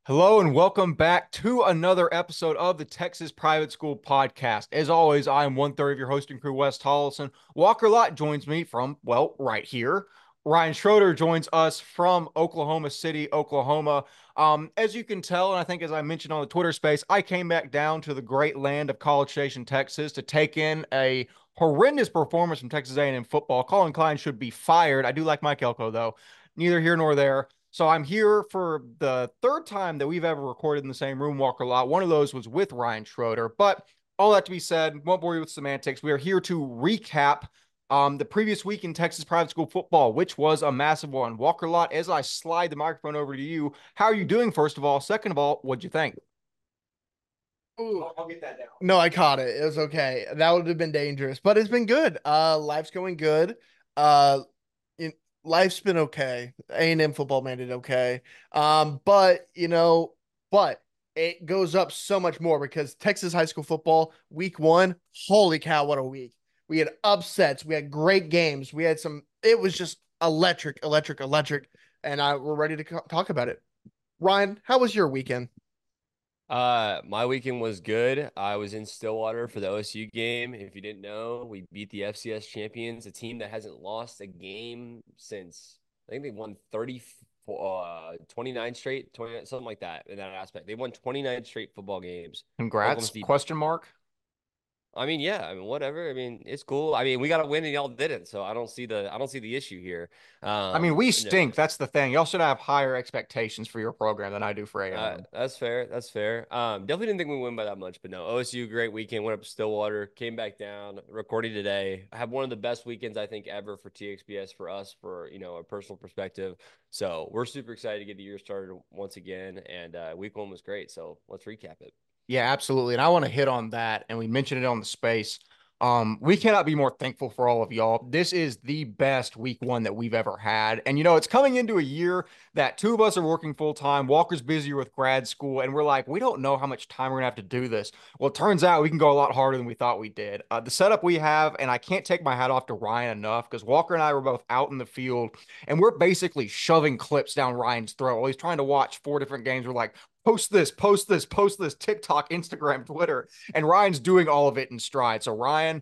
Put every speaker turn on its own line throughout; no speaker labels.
Hello and welcome back to another episode of the Texas Private School Podcast. As always, I am one third of your hosting crew, Wes Tollison. Walker Lott joins me from, well, right here. Ryan Schroeder joins us from Oklahoma City, Oklahoma. As you can tell, and I think as I mentioned on the Twitter space, I came back down to the great land of College Station, Texas to take in a horrendous performance from Texas A&M football. Colin Klein should be fired. I do like Mike Elko, though. Neither here nor there. So I'm here for the third time that we've ever recorded in the same room, Walker Lot. One of those was with Ryan Schroeder. But all that to be said, won't bore you with semantics. We are here to recap the previous week in Texas private school football, which was a massive one. Walker Lot, as I slide the microphone over to you, how are you doing, first of all? Second of all, what'd you think?
Ooh.
I'll get that down.
No, I caught it. It was okay. That would have been dangerous, but it's been good. Life's going good. Uh, in, life's been okay. A&M football made it okay. But but it goes up so much more because Texas high school football week one. Holy cow, what a week! We had upsets. We had great games. We had some. It was just electric, electric, electric, and we're ready to talk about it. Ryan, how was your weekend?
My weekend was good. I was in Stillwater for the OSU game. If you didn't know, we beat the FCS champions, a team that hasn't lost a game since I think they won 29 straight, 29, something like that in that aspect. They won 29 straight football games. Oklahoma
Congrats?
State.
Question mark.
I mean, yeah, I mean, whatever. I mean, it's cool. I mean, we got to win and y'all didn't, so I don't see the issue here.
I mean, we
No,
stink. That's the thing. Y'all should have higher expectations for your program than I do for A&M.
That's fair. That's fair. Definitely didn't think we win by that much, but no. OSU, great weekend. Went up to Stillwater, came back down, recording today. I have one of the best weekends I think ever for TXPS for us, for a personal perspective. So we're super excited to get the year started once again, and week one was great. So let's recap it.
Yeah, absolutely. And I want to hit on that. And we mentioned it on the space. We cannot be more thankful for all of y'all. This is the best week one that we've ever had. And it's coming into a year that two of us are working full time. Walker's busier with grad school, and we're like, we don't know how much time we're gonna have to do this. Well, it turns out we can go a lot harder than we thought we did. The setup we have, and I can't take my hat off to Ryan enough because Walker and I were both out in the field, and we're basically shoving clips down Ryan's throat while he's trying to watch four different games. We're like, post this, post this, post this, TikTok, Instagram, Twitter. And Ryan's doing all of it in stride. So, Ryan,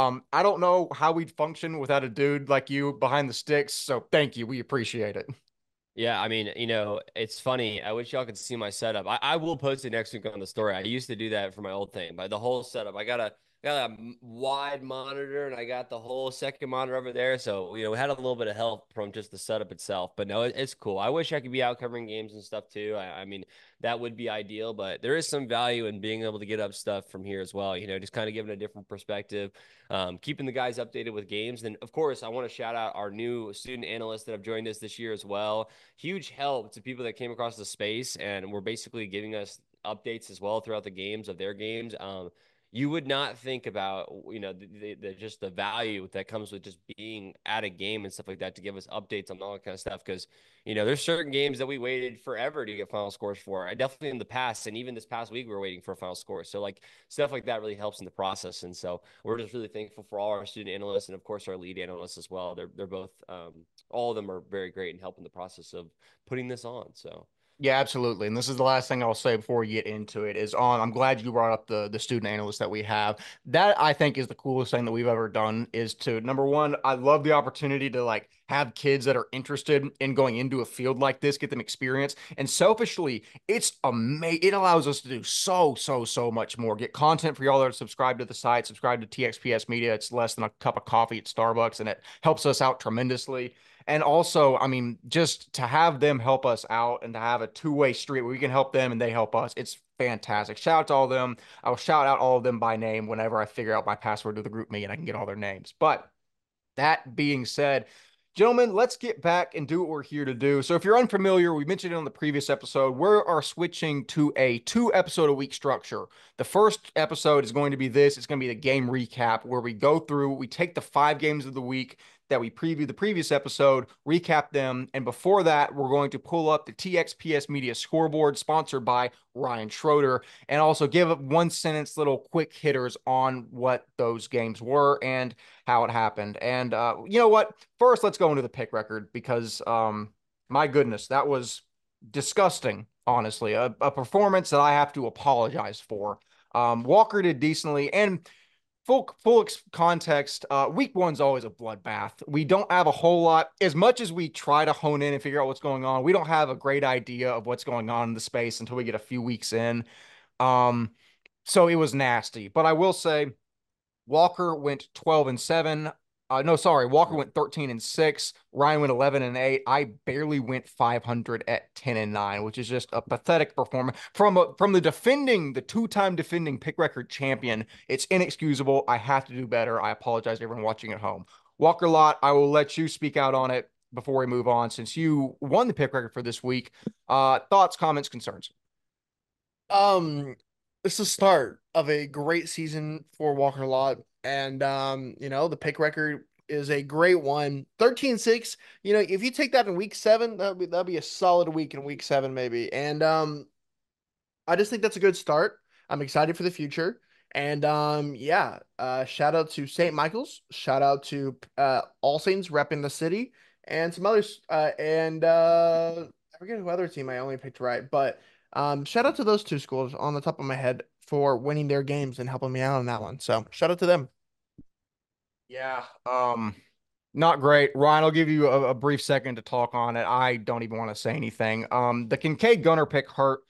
I don't know how we'd function without a dude like you behind the sticks. So, thank you. We appreciate it.
Yeah, I mean, it's funny. I wish y'all could see my setup. I will post it next week on the story. I used to do that for my old thing, but the whole setup, I got a wide monitor and I got the whole second monitor over there. So, we had a little bit of help from just the setup itself, but no, it's cool. I wish I could be out covering games and stuff too. I mean, that would be ideal, but there is some value in being able to get up stuff from here as well, just kind of giving a different perspective, keeping the guys updated with games. And of course, I want to shout out our new student analysts that have joined us this year as well. Huge help to people that came across the space and were basically giving us updates as well throughout the games of their games. You would not think about just the value that comes with just being at a game and stuff like that to give us updates on all that kind of stuff, because there's certain games that we waited forever to get final scores for. I definitely in the past, and even this past week we were waiting for a final score, so like stuff like that really helps in the process. And so we're just really thankful for all our student analysts and of course our lead analysts as well. They're both all of them are very great in helping the process of putting this on. So
Yeah, absolutely. And this is the last thing I'll say before we get into it is I'm glad you brought up the student analyst that we have. That I think is the coolest thing that we've ever done is to number one, I love the opportunity to like have kids that are interested in going into a field like this, get them experience. And selfishly, it's amazing. It allows us to do so much more. Get content for y'all that are subscribed to the site, subscribe to TXPS Media. It's less than a cup of coffee at Starbucks, and it helps us out tremendously. And also, I mean, just to have them help us out and to have a two-way street where we can help them and they help us, it's fantastic. Shout out to all of them. I will shout out all of them by name whenever I figure out my password to the group me and I can get all their names. But that being said, gentlemen, let's get back and do what we're here to do. So, if you're unfamiliar, we mentioned it on the previous episode. We are switching to a two-episode a week structure. The first episode is going to be this. It's going to be the game recap where we go through, we take the five games of the week that we previewed the previous episode, recap them. And before that, we're going to pull up the TXPS Media scoreboard sponsored by Ryan Schroeder and also give one sentence little quick hitters on what those games were and how it happened. And you know what? First, let's go into the pick record because my goodness, that was disgusting honestly, a performance that I have to apologize for. Walker did decently, and context, week one's always a bloodbath. We don't have a whole lot. As much as we try to hone in and figure out what's going on, we don't have a great idea of what's going on in the space until we get a few weeks in. Um, so it was nasty. But I will say Walker went 12-7. No, sorry. Walker went 13-6. Ryan went 11-8. I barely went 500 at 10-9, which is just a pathetic performance from the two-time defending pick record champion. It's inexcusable. I have to do better. I apologize to everyone watching at home. Walker Lot, I will let you speak out on it before we move on, since you won the pick record for this week. Thoughts, comments, concerns?
Um, it's the start of a great season for Walker Lot. And the pick record is a great one. 13-6. If you take that in week 7, that'd be a solid week in week 7, maybe. And I just think that's a good start. I'm excited for the future. And yeah, shout out to St. Michael's, shout out to All Saints repping the city, and some others. And I forget who other team I only picked right, but shout out to those two schools on the top of my head for winning their games and helping me out on that one. So shout out to them.
Yeah. Not great. Ryan, I'll give you a brief second to talk on it. I don't even want to say anything. The Kincaid Gunner pick hurt.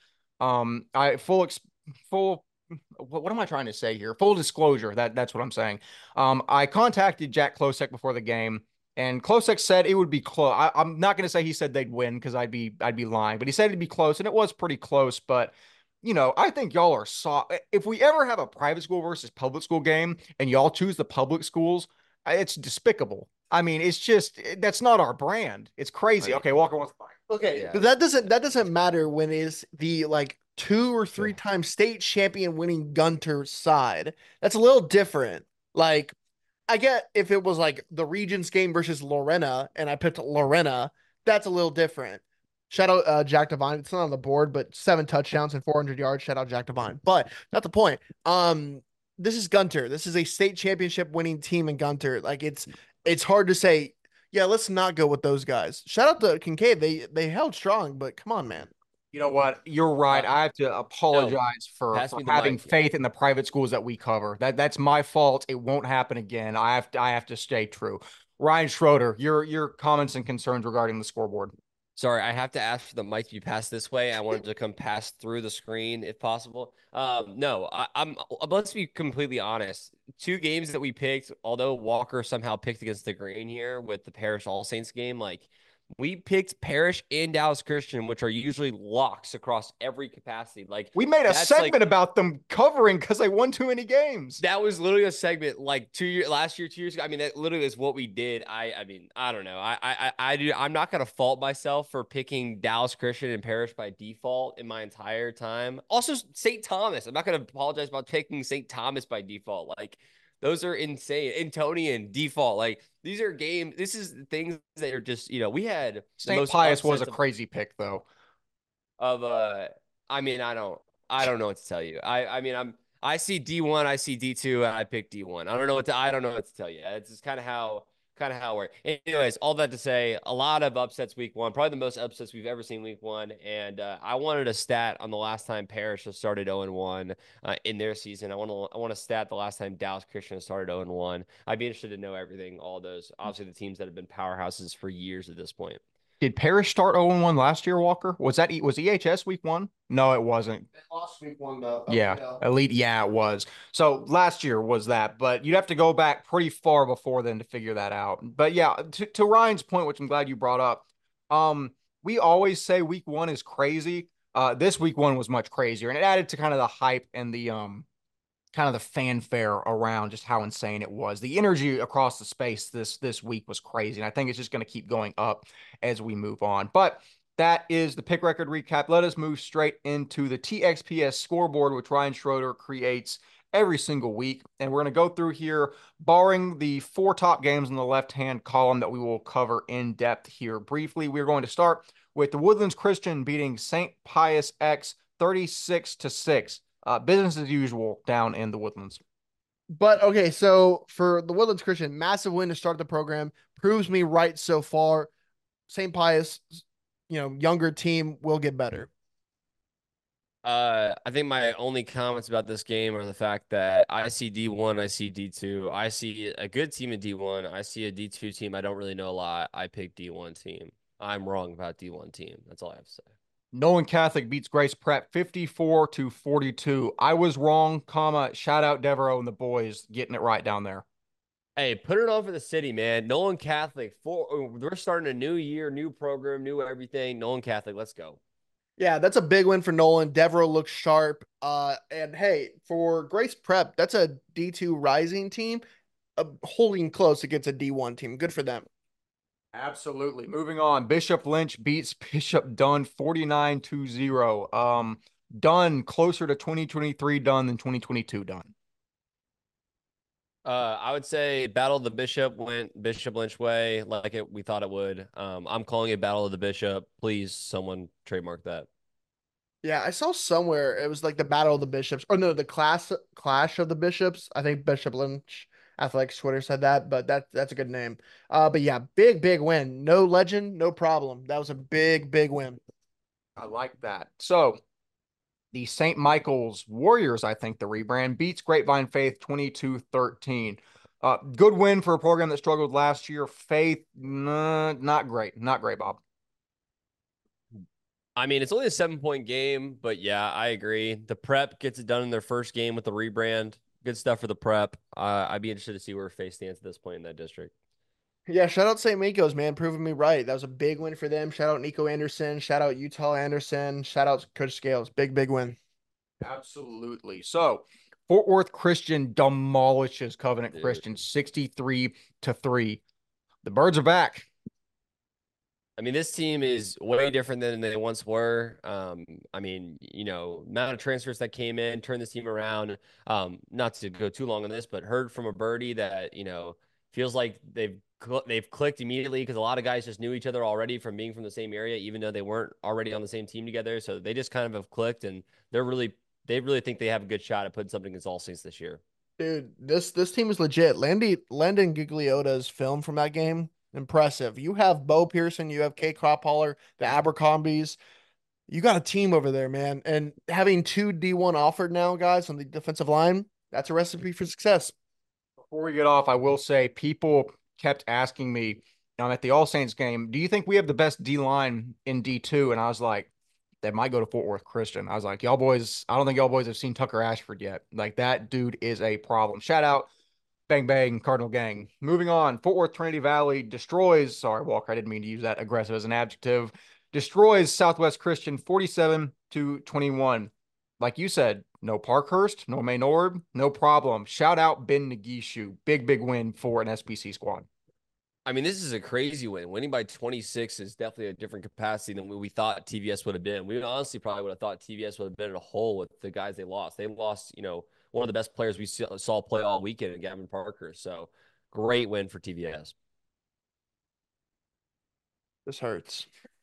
I full what am I trying to say here? Full disclosure, that's what I'm saying. I contacted Jack Klosek before the game, and Klosek said it would be close. I'm not gonna say he said they'd win because I'd be lying, but he said it'd be close, and it was pretty close. But I think y'all are if we ever have a private school versus public school game and y'all choose the public schools, it's despicable. I mean, it's just that's not our brand. It's crazy.
Right.
Okay, Walker wants to buy.
Okay,
Yeah.
but that doesn't matter when it's the like two or three
Yeah.
time state champion winning Gunter side. That's a little different. Like I get if it was like the Regents game versus Lorena and I picked Lorena, that's a little different. Shout out Jack Devine. It's not on the board, but 7 touchdowns and 400 yards. Shout out Jack Devine. But not the point. This is Gunter. This is a state championship winning team in Gunter. Like it's hard to say, yeah, let's not go with those guys. Shout out to Kincaid. They held strong, but come on, man.
You know what? You're right.
Uh,
I have to
no,
apologize for
pass me the
having
mic.
faith in the private schools that we cover. That's my fault. It won't happen again. I have to stay true. Ryan Schroeder, your comments and concerns regarding the scoreboard.
Sorry, I have to ask for the mic to be passed this way. I wanted to come pass through the screen if possible. No, let's be completely honest. 2 games that we picked, although Walker somehow picked against the grain here with the Parish All Saints game, like we picked Parish and Dallas Christian, which are usually locks across every capacity. Like
We made a
that's like
segment about them covering because they won too many games.
that was literally a segment like last year, 2 years ago. I mean, that literally is what we did. I mean, I don't know. I'm not gonna fault myself for picking Dallas Christian and Parish by default in my entire time. Also, St. Thomas. I'm not gonna apologize about picking St. Thomas by default. Like those are insane. Antonian default. Like these are games. This is things that are just we had the
St.
most
Pius was a
upsets
crazy pick, though.
of I mean, I don't know what to tell you. I mean, I see D1, I see D2, and I pick D1. I don't know what to tell you. It's just kind of how it works. Anyways, all that to say, a lot of upsets week 1, probably the most upsets we've ever seen week 1. And I wanted a stat on the last time Parish has started 0-1 in their season. I want a stat the last time Dallas Christian has started 0-1. I'd be interested to know everything, all those, obviously the teams that have been powerhouses for years at this point.
Did Parrish start 0-1 last year, Walker? Was EHS week 1? No, it wasn't.
They lost week 1 though.
Yeah, Elite. Yeah, it was. So last year was that, but you'd have to go back pretty far before then to figure that out. But yeah, to Ryan's point, which I'm glad you brought up, we always say week 1 is crazy. This week 1 was much crazier, and it added to kind of the hype and the kind of the fanfare around just how insane it was. The energy across the space this week was crazy, and I think it's just going to keep going up as we move on. But that is the pick record recap. Let us move straight into the TXPS scoreboard, which Ryan Schroeder creates every single week. And we're going to go through here, barring the 4 top games in the left-hand column that we will cover in depth here briefly. We're going to start with the Woodlands Christian beating St. Pius X 36-6. Business as usual down in the Woodlands.
But okay, so for the Woodlands Christian, massive win to start the program. Proves me right so far. St. Pius, younger team will get better.
I think my only comments about this game are the fact that I see D1, I see D2. I see a good team in D1. I see a D2 team I don't really know a lot. I pick D1 team. I'm wrong about D1 team. That's all I have to say.
Nolan Catholic beats Grace Prep 54-42. I was wrong, comma, shout out Devereaux and the boys getting it right down there.
Hey, put it on for the city, man. Nolan Catholic. We're starting a new year, new program, new everything. Nolan Catholic, let's go.
Yeah, that's a big win for Nolan. Devereaux looks sharp. And hey, for Grace Prep, that's a D2 rising team, holding close against a D1 team. Good for them.
Absolutely. Moving on. Bishop Lynch beats Bishop Dunn 49-0. Dunn closer to 2023 Dunn than 2022 Dunn.
I would say Battle of the Bishop went Bishop Lynch way, like we thought it would. I'm calling it Battle of the Bishop. Please, someone trademark that.
Yeah, I saw somewhere it was like the Battle of the Bishops, or no, the Clash of the Bishops. I think Bishop Lynch Athletics Twitter said that, but that's a good name. But yeah, big win. No legend, no problem. That was a big win.
I like that. So the St. Michael's Warriors, I think the rebrand, beats Grapevine Faith 22-13. Good win for a program that struggled last year. Faith, nah, not great. Not great, Bob.
I mean, it's only a 7 point game, but yeah, I agree. The prep gets it done in their first game with the rebrand. Good stuff for the prep. I'd be interested to see where Faith stands at this point in that district.
Yeah, shout out St. Mico's, man, proving me right. That was a big win for them. Shout out Nico Anderson. Shout out Utah Anderson. Shout out Coach Scales. Big win.
Absolutely. So Fort Worth Christian demolishes Covenant
Dude.
Christian 63-3. The Birds are back.
I mean, this team is way different than they once were. I mean, amount of transfers that came in, turned this team around. Not to go too long on this, but heard from a birdie that, feels like they've clicked immediately because a lot of guys just knew each other already from being from the same area, even though they weren't already on the same team together. So they just kind of have clicked, and they really think they have a good shot at putting something against All Saints this year.
Dude, this team is legit. Landon Gigliotta's film from that game, impressive. You have Bo Pearson, you have Kay Cropholler, the Abercrombies. You got a team over there, man. And having two D1 offered now, guys, on the defensive line, that's a recipe for success.
Before we get off, I will say people kept asking me at the All Saints game, do you think we have the best D line in D2? And I was like, they might go to Fort Worth Christian. I was like, y'all boys, I don't think y'all boys have seen Tucker Ashford yet. Like, that dude is a problem. Shout out, bang, bang, Cardinal Gang. Moving on, Fort Worth Trinity Valley destroys, sorry, Walker, I didn't mean to use that aggressive as an adjective, destroys Southwest Christian 47-21. Like you said, no Parkhurst, no Maynard, no problem. Shout out Ben Nagishu. Big win for an SBC squad.
I mean, this is a crazy win. Winning by 26 is definitely a different capacity than we thought TVS would have been. We honestly probably would have thought TVS would have been in a hole with the guys they lost. They lost, one of the best players we saw play all weekend in Gavin Parker. So great win for TVS.
This hurts.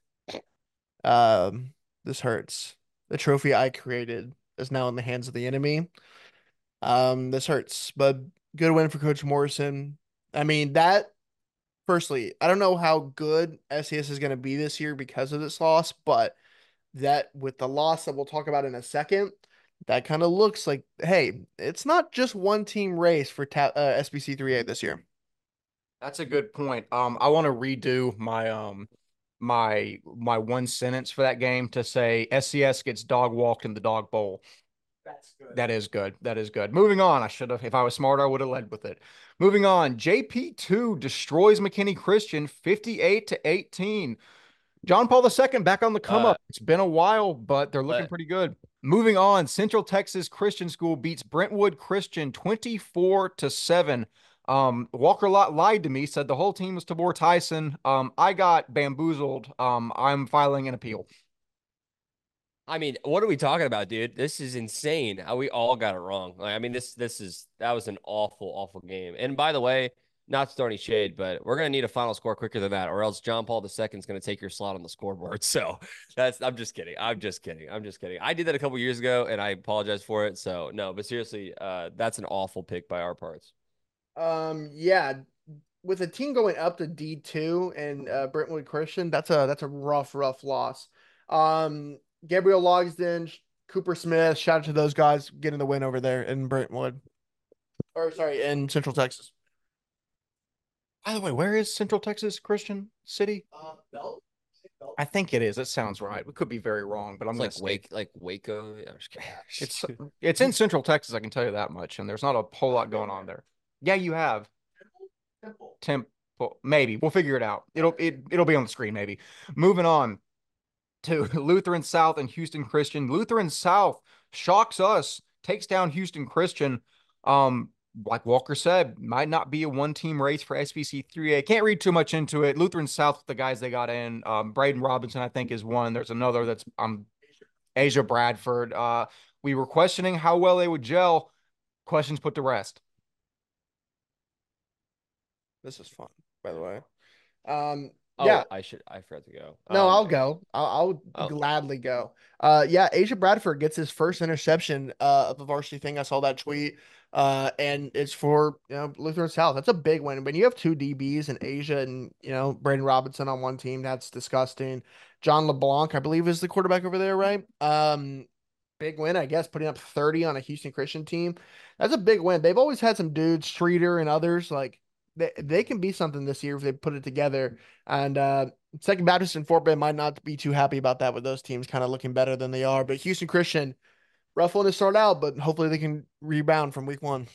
This hurts. The trophy I created is now in the hands of the enemy. This hurts, but good win for Coach Morrison. I mean, firstly, I don't know how good SES is going to be this year because of this loss, but that with the loss that we'll talk about in a second, that kind of looks like, hey, it's not just one team race for SBC 3A this year.
That's a good point. I want to redo my one sentence for that game to say SCS gets dog walked in the dog bowl.
That's good.
That is good. That is good. Moving on. I should have, if I was smarter, I would have led with it. Moving on. JP2 destroys McKinney Christian 58-18. John Paul II back on the come up. It's been a while, but they're looking pretty good. Moving on. Central Texas Christian School beats Brentwood Christian 24-7. Walker Lott lied to me, said the whole team was Tabor Tyson. I got bamboozled. I'm filing an appeal.
I mean, what are we talking about, dude? This is insane. How we all got it wrong. Like, I mean, that was an awful game. And by the way, not to throw any shade, but we're gonna need a final score quicker than that, or else John Paul II is gonna take your slot on the scoreboard. So I'm just kidding. I'm just kidding. I did that a couple years ago, and I apologize for it. So no, but seriously, that's an awful pick by our parts.
Yeah, with a team going up to D2 and Brentwood Christian, that's a rough loss. Gabriel Logsden, Cooper Smith, shout out to those guys getting the win over there in Brentwood. Or sorry, in Central Texas.
By the way, where is Central Texas Christian City?
Belt.
I think it is. It sounds right. We could be very wrong, but I'm
It's
going to say
like Waco. Yeah, I'm just kidding.
it's it's in Central Texas. I can tell you that much, and there's not a whole lot going on there. Yeah, you have
Temple.
Temple. Maybe we'll figure it out. It'll be on the screen. Maybe. Moving on to Lutheran South and Houston Christian. Lutheran South shocks us, takes down Houston Christian. Like Walker said, might not be a one-team race for SBC 3A. Can't read too much into it. Lutheran South, the guys they got in, Braden Robinson, I think, is one. There's another that's Asia Bradford. We were questioning how well they would gel. Questions put to rest.
This is fun, by the way.
Oh,
Yeah.
I forgot to go.
No, I'll go. I'll
Oh,
gladly go. Yeah, Asia Bradford gets his first interception of the varsity thing. I saw that tweet. And it's for Lutheran South. That's a big win. When you have two DBs in Asia and Braden Robinson on one team, that's disgusting. John LeBlanc, I believe, is the quarterback over there, right? Big win, I guess, putting up 30 on a Houston Christian team. That's a big win. They've always had some dudes, Streeter and others, like they can be something this year if they put it together. And Second Baptist and Fort Bend might not be too happy about that with those teams kind of looking better than they are. But Houston Christian, rough one to start out, but hopefully they can rebound from week one.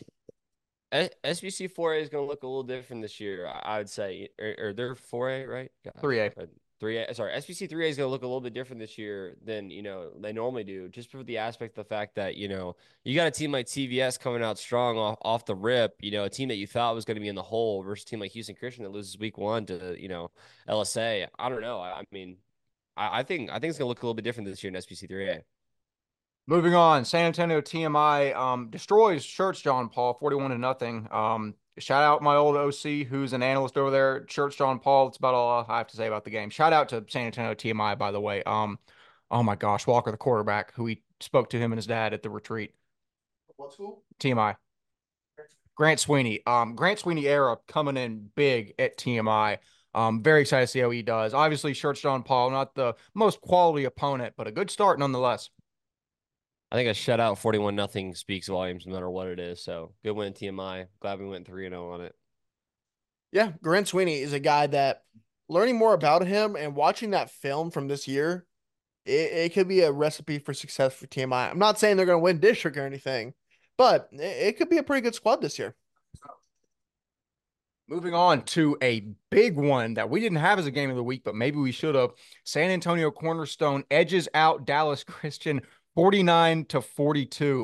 SBC 4A is going to look a little different this year. I would say, or they're 4A, right? Gosh,
3A.
3A. Sorry, SBC 3A is going to look a little bit different this year than they normally do, just for the aspect of the fact that you got a team like TVS coming out strong off the rip. A team that you thought was going to be in the hole versus a team like Houston Christian that loses week one to LSA. I don't know. I mean, I think it's going to look a little bit different this year in SBC 3A.
Moving on, San Antonio TMI destroys Church John Paul 41 to nothing. Shout out my old OC who's an analyst over there, Church John Paul. It's about all I have to say about the game. Shout out to San Antonio TMI, by the way. Oh my gosh, Walker, the quarterback, who we spoke to him and his dad at the retreat.
What school?
TMI. Grant Sweeney. Grant Sweeney era coming in big at TMI. Very excited to see how he does. Obviously, Church John Paul, not the most quality opponent, but a good start nonetheless.
I think a shutout 41-0 speaks volumes no matter what it is. So good win, TMI. Glad we went 3-0 on it.
Yeah, Grant Sweeney is a guy that learning more about him and watching that film from this year, it could be a recipe for success for TMI. I'm not saying they're going to win district or anything, but it could be a pretty good squad this year.
Moving on to a big one that we didn't have as a game of the week, but maybe we should have. San Antonio Cornerstone edges out Dallas Christian 49 to 42.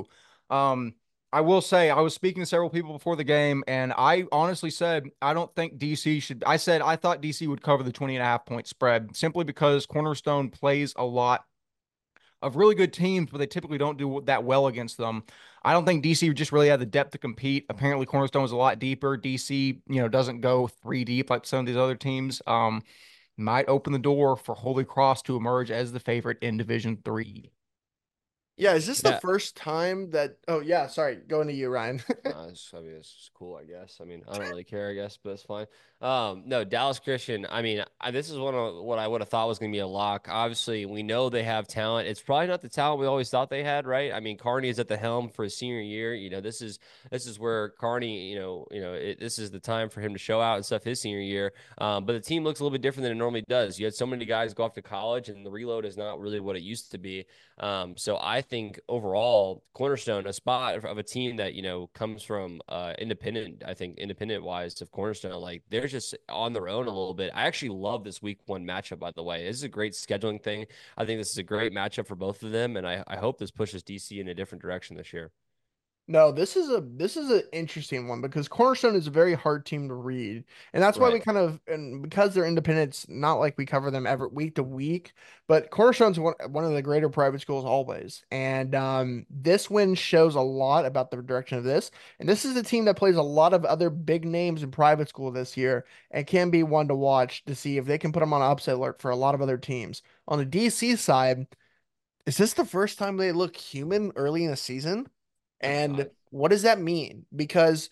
I will say I was speaking to several people before the game, and I honestly said I don't think DC should. I said I thought DC would cover the 20.5 point spread simply because Cornerstone plays a lot of really good teams, but they typically don't do that well against them. I don't think DC just really had the depth to compete. Apparently, Cornerstone was a lot deeper. DC, doesn't go three deep like some of these other teams. Might open the door for Holy Cross to emerge as the favorite in Division 3.
Yeah, is this the
Yeah.
first time that? Oh yeah, sorry. Going to you, Ryan.
It's cool, I guess. I mean, I don't really care, I guess, but it's fine. No, Dallas Christian. I mean, this is one of what I would have thought was going to be a lock. Obviously, we know they have talent. It's probably not the talent we always thought they had, right? I mean, Carney is at the helm for his senior year. This is where Carney, this is the time for him to show out and stuff his senior year. But the team looks a little bit different than it normally does. You had so many guys go off to college, and the reload is not really what it used to be. So I think overall, Cornerstone, a spot of a team that comes from independent. I think independent wise of Cornerstone, like they're just on their own a little bit. I actually love this week one matchup. By the way, this is a great scheduling thing. I think this is a great matchup for both of them, and I hope this pushes DC in a different direction this year.
No, this is an interesting one because Cornerstone is a very hard team to read, and that's why we
Right.
and because they're independents, not like we cover them every week to week, but Cornerstone's one of the greater private schools always, and this win shows a lot about the direction of this, and this is a team that plays a lot of other big names in private school this year, and can be one to watch to see if they can put them on an upset alert for a lot of other teams. On the DC side, is this the first time they look human early in the season? And
I,
what does that mean? Because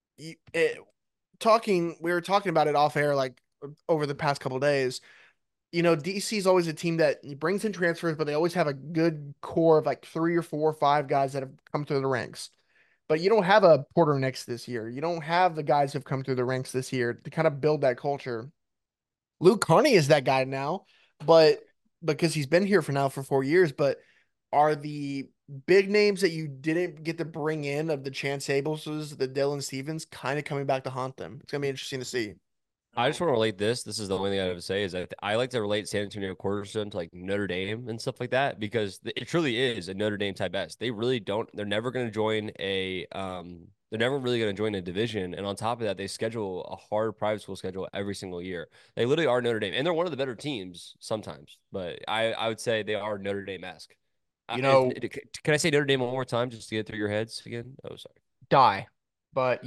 we were talking about it off air like over the past couple of days. DC is always a team that brings in transfers, but they always have a good core of like 3 or 4 or 5 guys that have come through the ranks. But you don't have a Porter next this year. You don't have the guys who've come through the ranks this year to kind of build that culture. Luke Carney is that guy now, but because he's been here for 4 years, but are the big names that you didn't get to bring in of the Chance Abelses, the Dylan Stevens, kind of coming back to haunt them? It's gonna be interesting to see.
I just want to relate this. This is the only thing I have to say is that I like to relate San Antonio Cornerstone to like Notre Dame and stuff like that because it truly is a Notre Dame type S. They really don't. They're never going to join a. They're never really going to join a division, and on top of that, they schedule a hard private school schedule every single year. They literally are Notre Dame, and they're one of the better teams sometimes. But I would say they are Notre Dame esque.
You know,
Can I say Notre Dame one more time just to get through your heads again? Oh, sorry.
die. But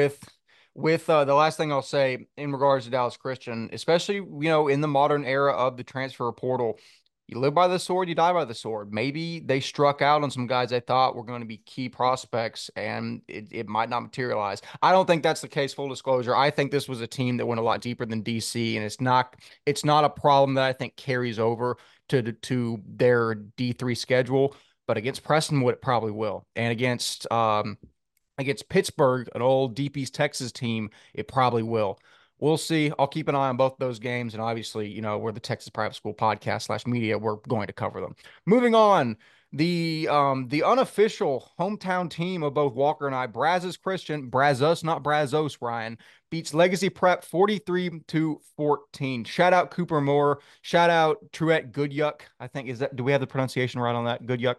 with the last thing I'll say in regards to Dallas Christian, especially in the modern era of the transfer portal, you live by the sword, you die by the sword. Maybe they struck out on some guys they thought were going to be key prospects, and it might not materialize. I don't think that's the case. Full disclosure, I think this was a team that went a lot deeper than DC, and it's not a problem that I think carries over to their D3 schedule. But against Prestonwood, it probably will, and against Pittsburgh, an old DP's Texas team, it probably will. We'll see. I'll keep an eye on both those games. And obviously, we're the Texas Private School Podcast / media. We're going to cover them. Moving on, the unofficial hometown team of both Walker and I, Brazos Christian, Brazos, not Brazos, Ryan, beats Legacy Prep 43-14. Shout out Cooper Moore. Shout out Truett Goodyuck. I think do we have the pronunciation right on that? Goodyuck?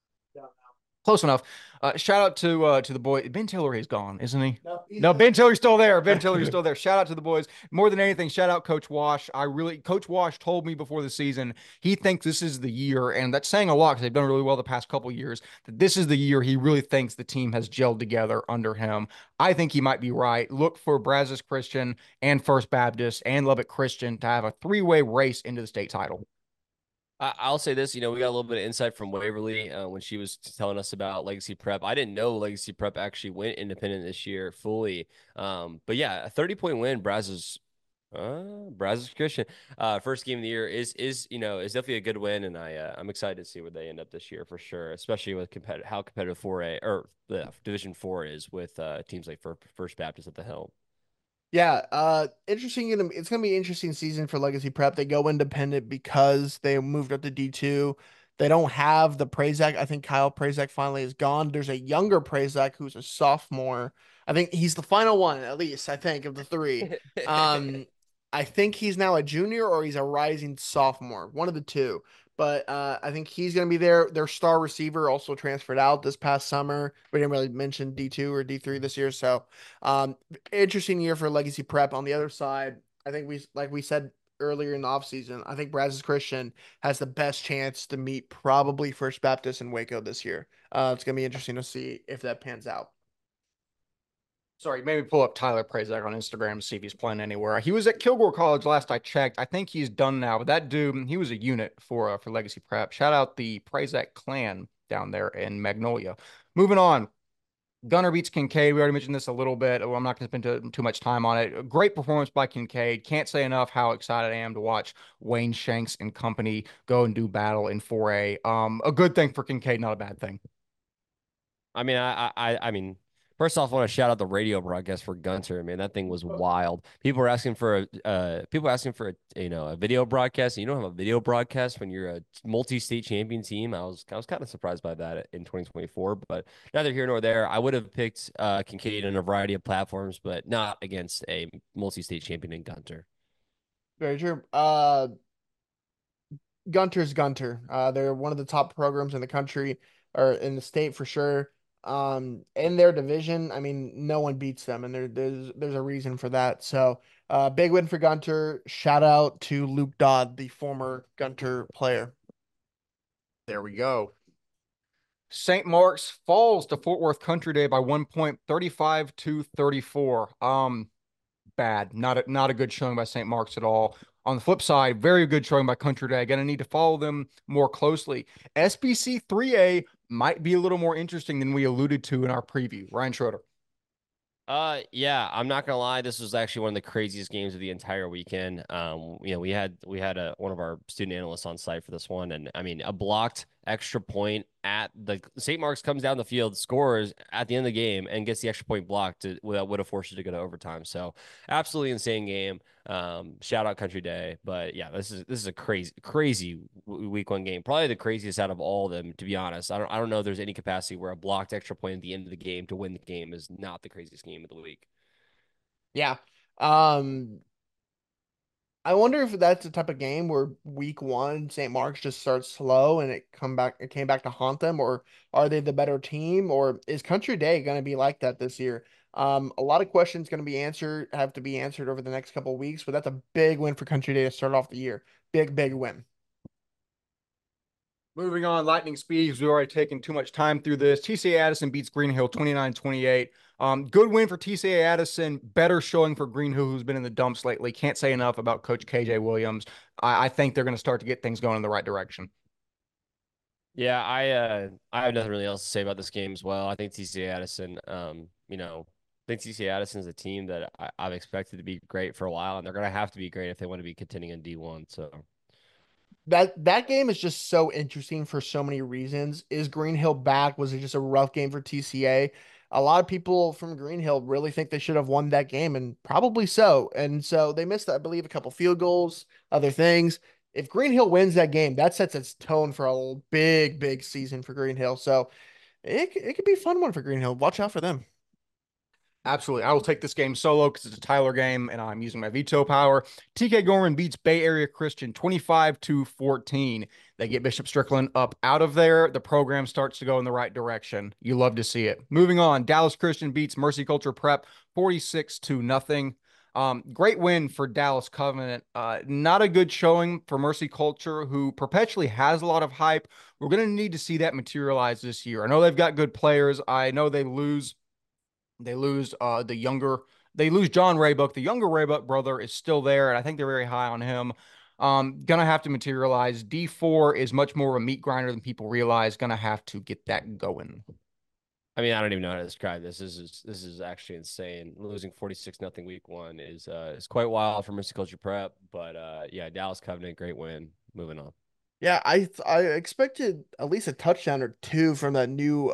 Close enough. Shout out to the boy. Ben Tillery is gone, isn't he? No, Ben Tillery's still there. Ben Tillery's still there. Shout out to the boys. More than anything, shout out Coach Wash. Coach Wash told me before the season he thinks this is the year, and that's saying a lot because they've done really well the past couple years. That this is the year he really thinks the team has gelled together under him. I think he might be right. Look for Brazos Christian and First Baptist and Lubbock Christian to have a three-way race into the state title.
I'll say this, we got a little bit of insight from Waverly when she was telling us about Legacy Prep. I didn't know Legacy Prep actually went independent this year fully. But yeah, a 30-point win, Brazos Christian, first game of the year is definitely a good win, and I'm excited to see where they end up this year for sure, especially with how competitive 4A or the Division 4 is with teams like First Baptist at the helm.
Yeah, interesting. It's gonna be an interesting season for Legacy Prep. They go independent because they moved up to D2. They don't have the Prazak. I think Kyle Prazak finally is gone. There's a younger Prazak who's a sophomore. I think he's the final one, at least, I think, of the three. Um, I think he's now a junior or he's a rising sophomore, one of the two. But I think he's going to be there. Their star receiver also transferred out this past summer. We didn't really mention D2 or D3 this year. So interesting year for Legacy Prep. On the other side, I think like we said earlier in the offseason, I think Brazos Christian has the best chance to meet probably First Baptist in Waco this year. It's going to be interesting to see if that pans out.
Sorry, maybe pull up Tyler Prazak on Instagram to see if he's playing anywhere. He was at Kilgore College last I checked. I think he's done now, but that dude, he was a unit for Legacy Prep. Shout out the Prazak clan down there in Magnolia. Moving on. Gunter beats Kincaid. We already mentioned this a little bit. I'm not going to spend too much time on it. A great performance by Kincaid. Can't say enough how excited I am to watch Wayne Shanks and company go and do battle in 4A. A good thing for Kincaid, not a bad thing.
I mean, first off, I want to shout out the radio broadcast for Gunter. Man, that thing was wild. People were asking for a video broadcast. And you don't have a video broadcast when you're a multi-state champion team. I was kind of surprised by that in 2024, but neither here nor there. I would have picked Kincaid on a variety of platforms, but not against a multi-state champion in Gunter.
Very true. Gunter's Gunter. They're one of the top programs in the country or in the state for sure. In their division, I mean, no one beats them, and there's a reason for that. So, big win for Gunter. Shout out to Luke Dodd, the former Gunter player.
There we go. St. Mark's falls to Fort Worth Country Day by 1 point, 35-34. Bad. Not a good showing by St. Mark's at all. On the flip side, very good showing by Country Day. Going to need to follow them more closely. SBC 3A might be a little more interesting than we alluded to in our preview. Ryan Schroeder.
Yeah, I'm not gonna lie. This was actually one of the craziest games of the entire weekend. We had one of our student analysts on site for this one, and I mean, a blocked extra point at the St. Mark's comes down the field, scores at the end of the game, and gets the extra point blocked that would have forced it to go to overtime. So, absolutely insane game. Shout out Country Day, but yeah, this is a crazy week one game. Probably the craziest out of all of them, to be honest. I don't know if there's any capacity where a blocked extra point at the end of the game to win the game is not the craziest game of the week.
Yeah. Um, I wonder if that's the type of game where week one St. Mark's just starts slow and it came back to haunt them, or are they the better team, or is Country Day going to be like that this year? A lot of questions going to be answered have to be answered over the next couple of weeks, but that's a big win for Country Day to start off the year. Big win.
Moving on, lightning speed, because we've already taken too much time through this. TCA Addison beats Green Hill 29-28. Good win for TCA Addison. Better showing for Green Hill, who's been in the dumps lately. Can't say enough about Coach KJ Williams. I think they're going to start to get things going in the right direction.
Yeah, I have nothing really else to say about this game as well. I think TCA Addison, I think TCA Addison is a team that I've expected to be great for a while, and they're gonna have to be great if they want to be contending in D1. So
That game is just so interesting for so many reasons. Is Green Hill back? Was it just a rough game for TCA? A lot of people from Green Hill really think they should have won that game, and probably so. And so they missed, I believe, a couple field goals, other things. If Green Hill wins that game, that sets its tone for a big season for Green Hill. So it could be a fun one for Green Hill. Watch out for them.
Absolutely. I will take this game solo because it's a Tyler game and I'm using my veto power. TK Gorman beats Bay Area Christian 25-14. They get Bishop Strickland up out of there. The program starts to go in the right direction. You love to see it. Moving on, Dallas Christian beats Mercy Culture Prep 46-0. Great win for Dallas Covenant. Not a good showing for Mercy Culture, who perpetually has a lot of hype. We're going to need to see that materialize this year. I know they've got good players. I know they lose they lose John Raybuck. The younger Raybuck brother is still there, and I think they're very high on him. Gonna have to materialize. D4 is much more of a meat grinder than people realize. Gonna have to get that going.
I mean, I don't even know how to describe this. This is actually insane. Losing 46 nothing week one is quite wild for Mercy Culture Prep, but yeah, Dallas Covenant, great win. Moving on.
Yeah, I expected at least a touchdown or two from that new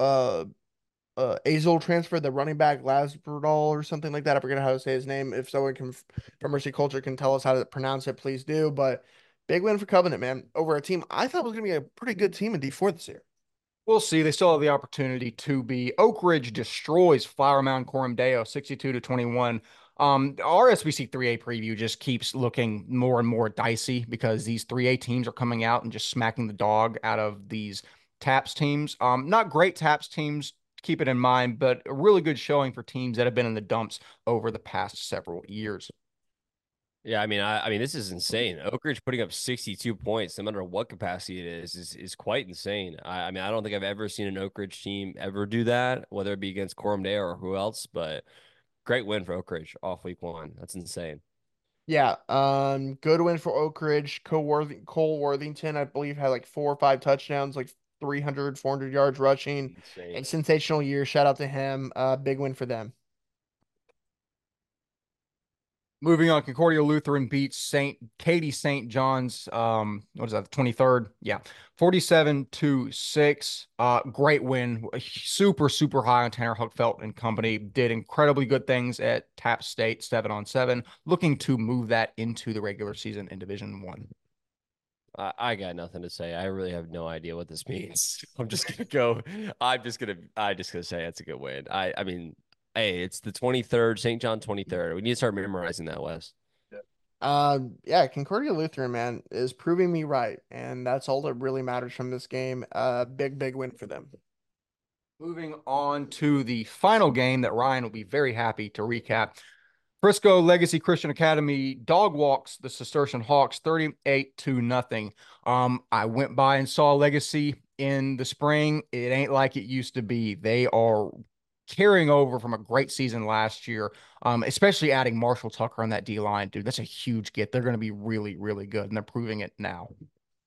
Azul transfer, the running back Lasberdal or something like that. I forget how to say his name. If someone can from Mercy Culture can tell us how to pronounce it, please do. But big win for Covenant, man, over a team I thought was gonna be a pretty good team in D4 this year.
We'll see. They still have the opportunity to be. Oak Ridge destroys Flower Mound Coram Deo 62-21. Our SBC 3A preview just keeps looking more and more dicey because these 3A teams are coming out and just smacking the dog out of these TAPS teams. Not great TAPS teams, keep it in mind, but a really good showing for teams that have been in the dumps over the past several years.
Yeah, I mean, this is insane. Oak Ridge putting up 62 points, no matter what capacity it is quite insane. I mean, I don't think I've ever seen an Oak Ridge team ever do that, whether it be against Coram Day or who else. But great win for Oak Ridge off week one. That's insane.
Yeah, good win for Oak Ridge. Cole Worthington, I believe, had like 4 or 5 touchdowns, like 300, 400 yards rushing. A
Insane.
sensational year. Shout out to him. Big win for them.
Moving on, Concordia Lutheran beats Katy St. John's. What is that? The 23rd? Yeah. 47-6. Great win. Super high on Tanner Huckfelt and company. Did incredibly good things at Tapp State 7-on-7. Looking to move that into the regular season in Division One.
I got nothing to say. I really have no idea what this means. I'm just gonna go. I'm just gonna say it's a good win. I mean, hey, it's the 23rd, St. John 23rd. We need to start memorizing that, Wes.
Yeah, Concordia Lutheran, man, is proving me right, and that's all that really matters from this game. Big win for them.
Moving on to the final game that Ryan will be very happy to recap. Frisco Legacy Christian Academy dog walks the Cistercian Hawks 38-0. I went by and saw Legacy in the spring. It ain't like it used to be. They are carrying over from a great season last year, especially adding Marshall Tucker on that D line. Dude, that's a huge get. They're going to be really good, and they're proving it now.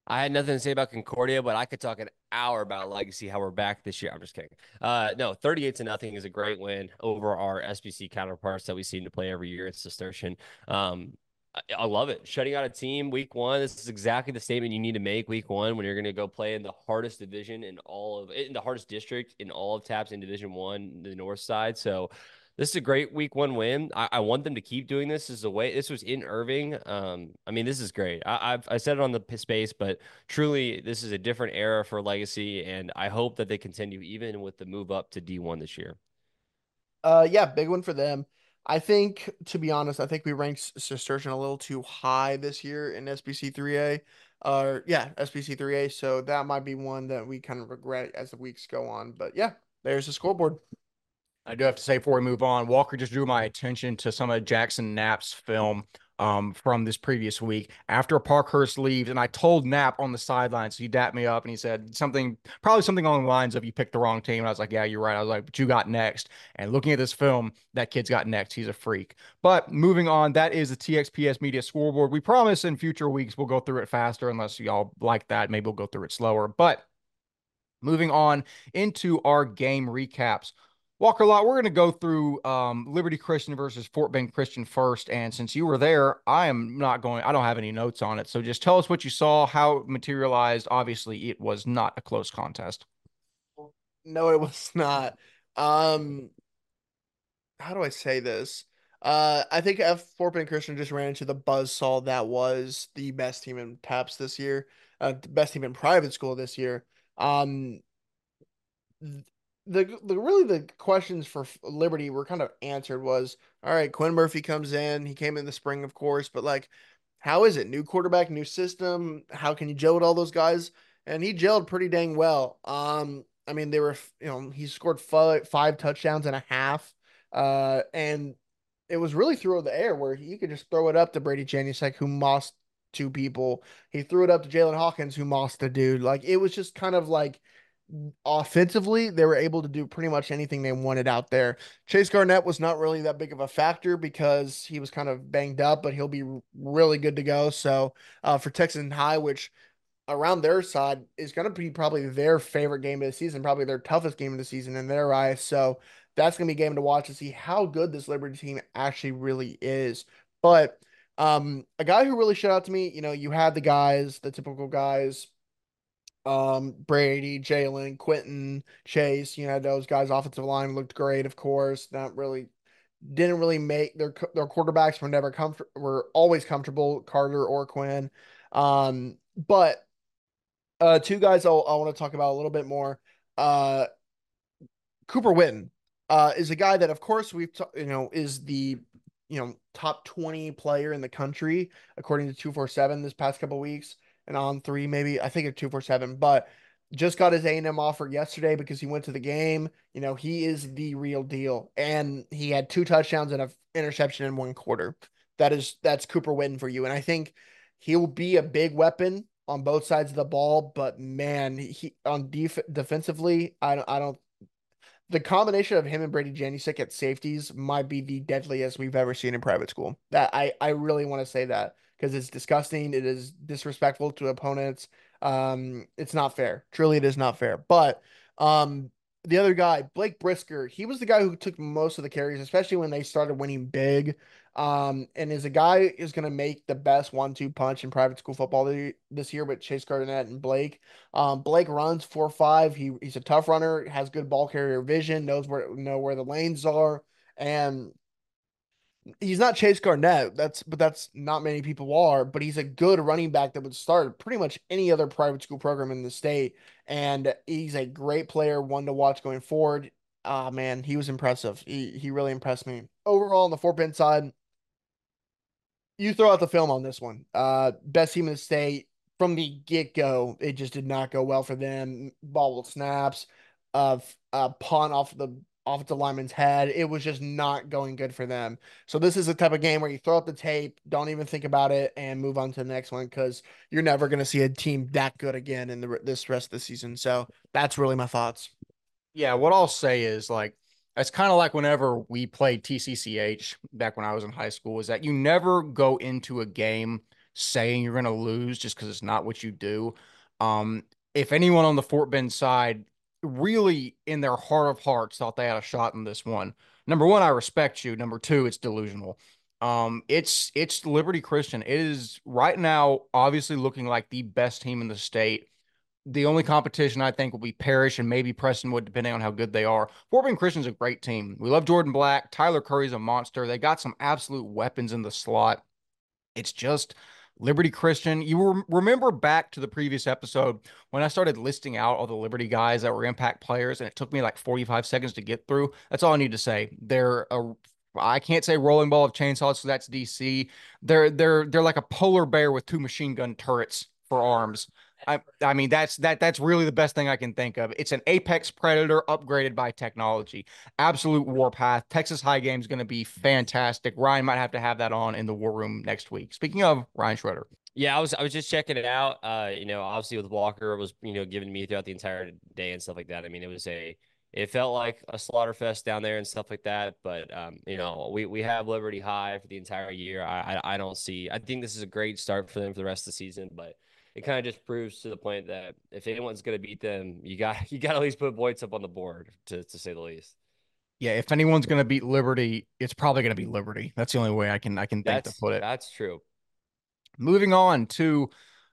I had nothing to say about Concordia, but I could talk an hour about Legacy, how we're back this year. I'm just kidding. No, 38-0 is a great win over our SBC counterparts that we seem to play every year. It's Cistercian. I love it. Shutting out a team week one. This is exactly the statement you need to make week one when you're going to go play in the hardest division in the hardest district in all of TAPS in Division One, the north side. So this is a great week one win. I want them to keep doing this. This is the way this was in Irving. I mean, this is great. I said it on the space, but truly, this is a different era for Legacy, and I hope that they continue even with the move up to D1 this year.
Yeah, big one for them. I think, to be honest, I think we ranked Cistercian a little too high this year in SBC 3A. Yeah, SBC 3A. So that might be one that we kind of regret as the weeks go on. But yeah, there's the scoreboard.
I do have to say before we move on, Walker just drew my attention to some of Jackson Knapp's film from this previous week after Parkhurst leaves. And I told Knapp on the sidelines, so he dapped me up and he said probably something along the lines of you picked the wrong team. And I was like, yeah, you're right. I was like, but you got next. And looking at this film, that kid's got next. He's a freak. But moving on, that is the TXPS Media scoreboard. We promise in future weeks we'll go through it faster unless y'all like that. Maybe we'll go through it slower. But moving on into our game recaps. Walker Lot, we're going to go through Liberty Christian versus Fort Bend Christian first. And since you were there, I don't have any notes on it. So just tell us what you saw, how it materialized. Obviously, it was not a close contest.
No, it was not. How do I say this? I think F Fort Bend Christian just ran into the buzzsaw that was the best team in TAPS this year, the best team in private school this year. Um, the questions for Liberty were kind of answered was, all right, Quinn Murphy comes in. He came in the spring, of course, but like, how is it? New quarterback, new system. How can you gel with all those guys? And he gelled pretty dang well. I mean, they were, he scored five touchdowns and a half. And it was really through the air where he could just throw it up to Brady Janusek, who mossed two people. He threw it up to Jalen Hawkins, who mossed a dude. Like, it was just kind of like offensively, they were able to do pretty much anything they wanted out there. Chase Garnett was not really that big of a factor because he was kind of banged up, but he'll be really good to go. So for Texas High, which around their side is going to be probably their favorite game of the season, probably their toughest game of the season in their eyes. So that's going to be a game to watch to see how good this Liberty team actually really is. But a guy who really showed out to me, you had the guys, the typical guys, Brady, Jalen, Quentin, Chase, those guys. Offensive line looked great, of course. Not really, didn't really make their quarterbacks were never were always comfortable, Carter or Quinn. But two guys I want to talk about a little bit more. Cooper Witten is a guy that, of course, is the top 20 player in the country according to 247 this past couple weeks, and on three maybe I think it's 247, but just got his A&M offer yesterday because he went to the game. He is the real deal, and he had two touchdowns and an interception in one quarter. That's Cooper Witten for you, and I think he'll be a big weapon on both sides of the ball. But man, he on defensively, I don't the combination of him and Brady Janusik at safeties might be the deadliest we've ever seen in private school. That I really want to say that because it's disgusting. It is disrespectful to opponents. It's not fair. Truly, it is not fair. But the other guy, Blake Brisker, he was the guy who took most of the carries, especially when they started winning big. And is a guy is going to make the best 1-2 punch in private school football this year with Chase Garnett and Blake. Blake runs 4.5. He's a tough runner, has good ball carrier vision, knows where the lanes are, and he's not Chase Garnett. That's not many people are, but he's a good running back that would start pretty much any other private school program in the state. And he's a great player, one to watch going forward. Ah, man, he was impressive. He really impressed me. Overall, on the Fort Bend side, you throw out the film on this one. Best team in the state from the get go. It just did not go well for them. Bobbled snaps, punt off the offensive lineman's head. It was just not going good for them. So this is the type of game where you throw out the tape, don't even think about it, and move on to the next one because you're never going to see a team that good again in this rest of the season. So that's really my thoughts.
Yeah, what I'll say is like it's kind of like whenever we played TCCH back when I was in high school, is that you never go into a game saying you're going to lose just because it's not what you do. Um, if anyone on the Fort Bend side really in their heart of hearts thought they had a shot in this one, number one, I respect you. Number two, it's delusional. It's Liberty Christian. It is right now obviously looking like the best team in the state. The only competition I think will be Parrish and maybe Prestonwood, depending on how good they are. Fort Bend Christian's a great team. We love Jordan Black. Tyler Curry's a monster. They got some absolute weapons in the slot. It's just Liberty Christian. You remember back to the previous episode when I started listing out all the Liberty guys that were impact players, and it took me like 45 seconds to get through. That's all I need to say. I can't say rolling ball of chainsaws, so that's DC. They're like a polar bear with two machine gun turrets for arms. I mean that's really the best thing I can think of. It's an apex predator upgraded by technology. Absolute warpath. Texas High game is going to be fantastic. Ryan might have that on in the war room next week. Speaking of Ryan Schroeder.
Yeah, I was just checking it out. Obviously with Walker was, giving me throughout the entire day and stuff like that. I mean, it felt like a slaughter fest down there and stuff like that. But we have Liberty High for the entire year. I don't see. I think this is a great start for them for the rest of the season, but it kind of just proves to the point that if anyone's going to beat them, you got to at least put points up on the board to say the least.
Yeah, if anyone's going to beat Liberty, it's probably going to be Liberty. That's the only way I can think to put it.
That's true.
Moving on to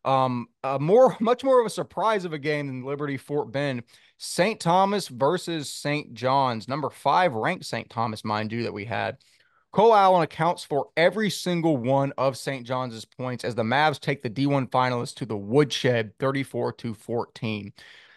a much more of a surprise of a game than Liberty Fort Bend. St. Thomas versus St. John's, number 5 ranked St. Thomas, mind you, that we had. Cole Allen accounts for every single one of St. John's points as the Mavs take the D1 finalists to the woodshed 34-14.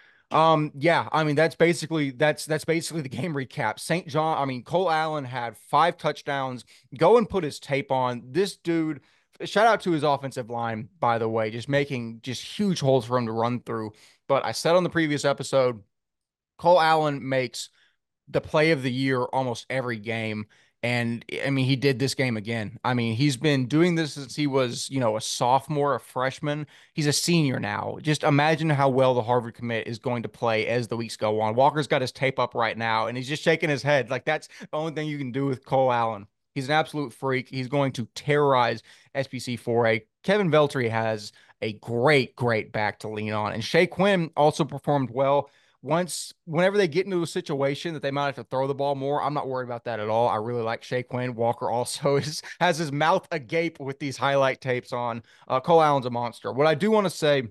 Yeah, I mean that's basically the game recap. St. John, I mean Cole Allen had 5 touchdowns. Go and put his tape on. This dude, shout out to his offensive line, by the way, just making just huge holes for him to run through. But I said on the previous episode, Cole Allen makes the play of the year almost every game. And I mean, he did this game again. I mean, he's been doing this since he was, a sophomore, a freshman. He's a senior now. Just imagine how well the Harvard commit is going to play as the weeks go on. Walker's got his tape up right now, and he's just shaking his head. Like, that's the only thing you can do with Cole Allen. He's an absolute freak. He's going to terrorize SBC 4A. Kevin Veltri has a great back to lean on. And Shea Quinn also performed well whenever they get into a situation that they might have to throw the ball more, I'm not worried about that at all. I really like Shea Quinn. Walker also has his mouth agape with these highlight tapes on. Cole Allen's a monster. What I do want to say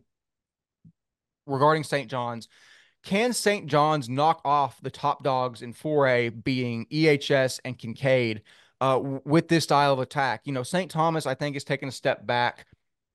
regarding St. John's, can St. John's knock off the top dogs in 4A being EHS and Kincaid with this style of attack? St. Thomas, I think, is taking a step back.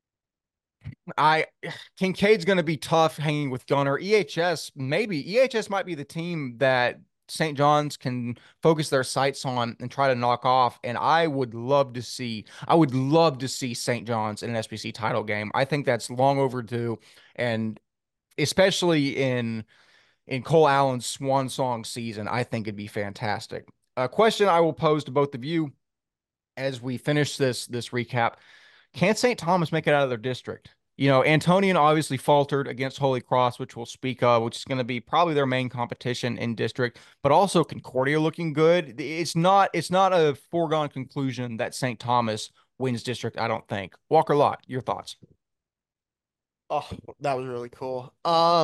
I Kincaid's going to be tough hanging with Gunner. EHS might be the team that St. John's can focus their sights on and try to knock off. And I would love to see St. John's in an SBC title game. I think that's long overdue, and especially in Cole Allen's swan song season, I think it'd be fantastic. A question I will pose to both of you as we finish this recap: can St. Thomas make it out of their district? Antonian obviously faltered against Holy Cross, which we'll speak of, which is going to be probably their main competition in district, but also Concordia looking good. It's not a foregone conclusion that St. Thomas wins district, I don't think. Walker Lott, your thoughts?
Oh, that was really cool.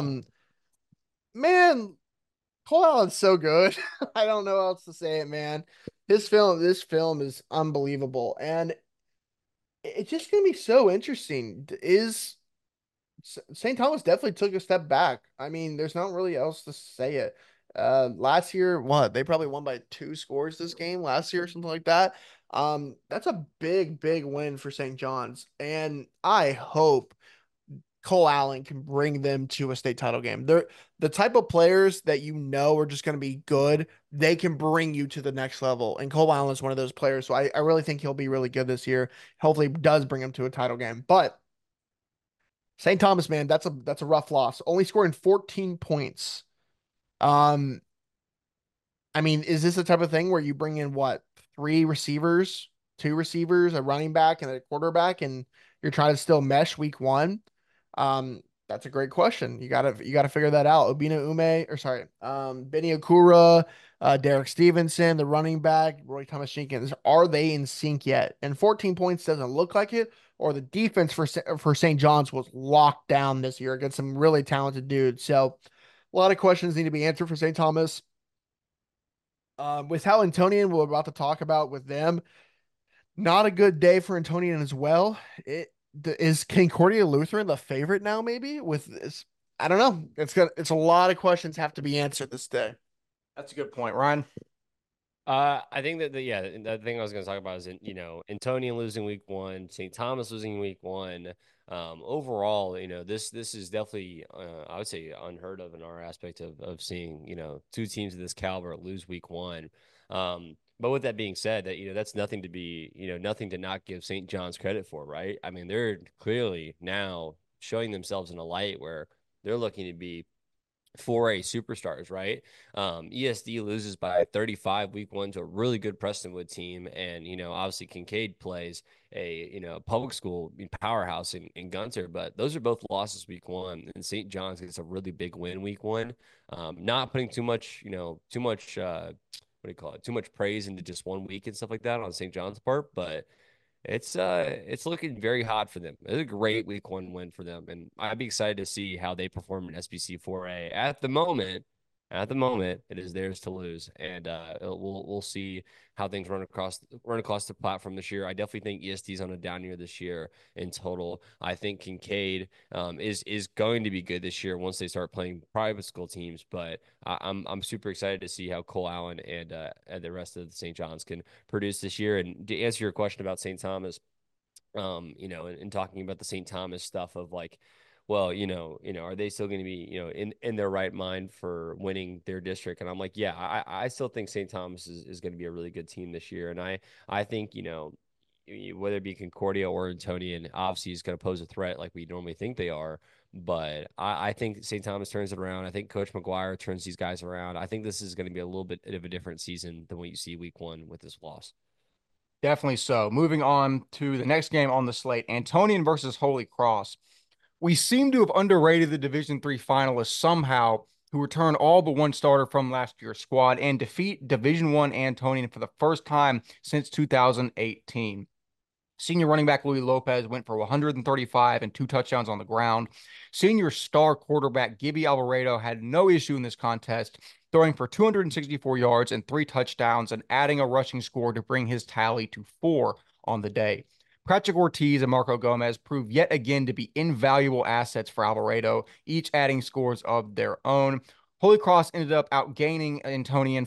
Man, Cole Allen's so good. I don't know how else to say it, man. This film is unbelievable, and it's just gonna be so interesting. Is St. Thomas definitely took a step back. I mean, there's not really else to say it. Last year, what they probably won by 2 scores this game last year or something like that. That's a big win for St. John's, and I hope Cole Allen can bring them to a state title game. They're the type of players that are just going to be good. They can bring you to the next level. And Cole Allen is one of those players. So I really think he'll be really good this year. Hopefully does bring him to a title game. But St. Thomas, man, that's a rough loss. Only scoring 14 points. Um, I mean, is this the type of thing where you bring in what, 3 receivers, 2 receivers, a running back, and a quarterback, and you're trying to still mesh week 1? That's a great question. You gotta figure that out. Benny Okura, Derek Stevenson, the running back, Roy Thomas Jenkins. Are they in sync yet? And 14 points doesn't look like it, or the defense for St. John's was locked down this year against some really talented dudes. So a lot of questions need to be answered for St. Thomas. With how Antonian we're about to talk about with them, not a good day for Antonian as well. Is Concordia Lutheran the favorite now? Maybe with this, I don't know. It's a lot of questions have to be answered this day.
That's a good point, Ryan.
I think that the thing I was going to talk about is Antonian losing week one, St. Thomas losing week one. Overall, this is definitely I would say unheard of in our aspect of seeing two teams of this caliber lose week one. But with that being said, that's nothing to be nothing to not give St. John's credit for, right? I mean, they're clearly now showing themselves in a light where they're looking to be 4A superstars, right? ESD loses by 35 week one to a really good Prestonwood team. And, obviously Kincaid plays a, public school powerhouse in Gunter, but those are both losses week one. And St. John's gets a really big win week one. Not putting too much, what do you call it? Too much praise into just 1 week and stuff like that on St. John's part, but it's looking very hot for them. It's a great week one win for them, and I'd be excited to see how they perform in SBC 4A. At the moment, it is theirs to lose, and we'll see how things run across the platform this year. I definitely think ESD's on a down year this year in total. I think Kincaid is going to be good this year once they start playing private school teams, but I'm super excited to see how Cole Allen and the rest of the St. John's can produce this year. And to answer your question about St. Thomas, and talking about the St. Thomas stuff of like, well, are they still going to be, in their right mind for winning their district? And I'm like, yeah, I still think St. Thomas is going to be a really good team this year. And I think, whether it be Concordia or Antonian, obviously is going to pose a threat like we normally think they are. But I think St. Thomas turns it around. I think Coach McGuire turns these guys around. I think this is going to be a little bit of a different season than what you see week one with this loss.
Definitely so. Moving on to the next game on the slate, Antonian versus Holy Cross. We seem to have underrated the Division III finalists somehow, who return all but one starter from last year's squad and defeat Division I Antonian for the first time since 2018. Senior running back Louis Lopez went for 135 and 2 touchdowns on the ground. Senior star quarterback Gibby Alvarado had no issue in this contest, throwing for 264 yards and 3 touchdowns and adding a rushing score to bring his tally to 4 on the day. Patrick Ortiz and Marco Gomez proved yet again to be invaluable assets for Alvarado, each adding scores of their own. Holy Cross ended up outgaining Antonian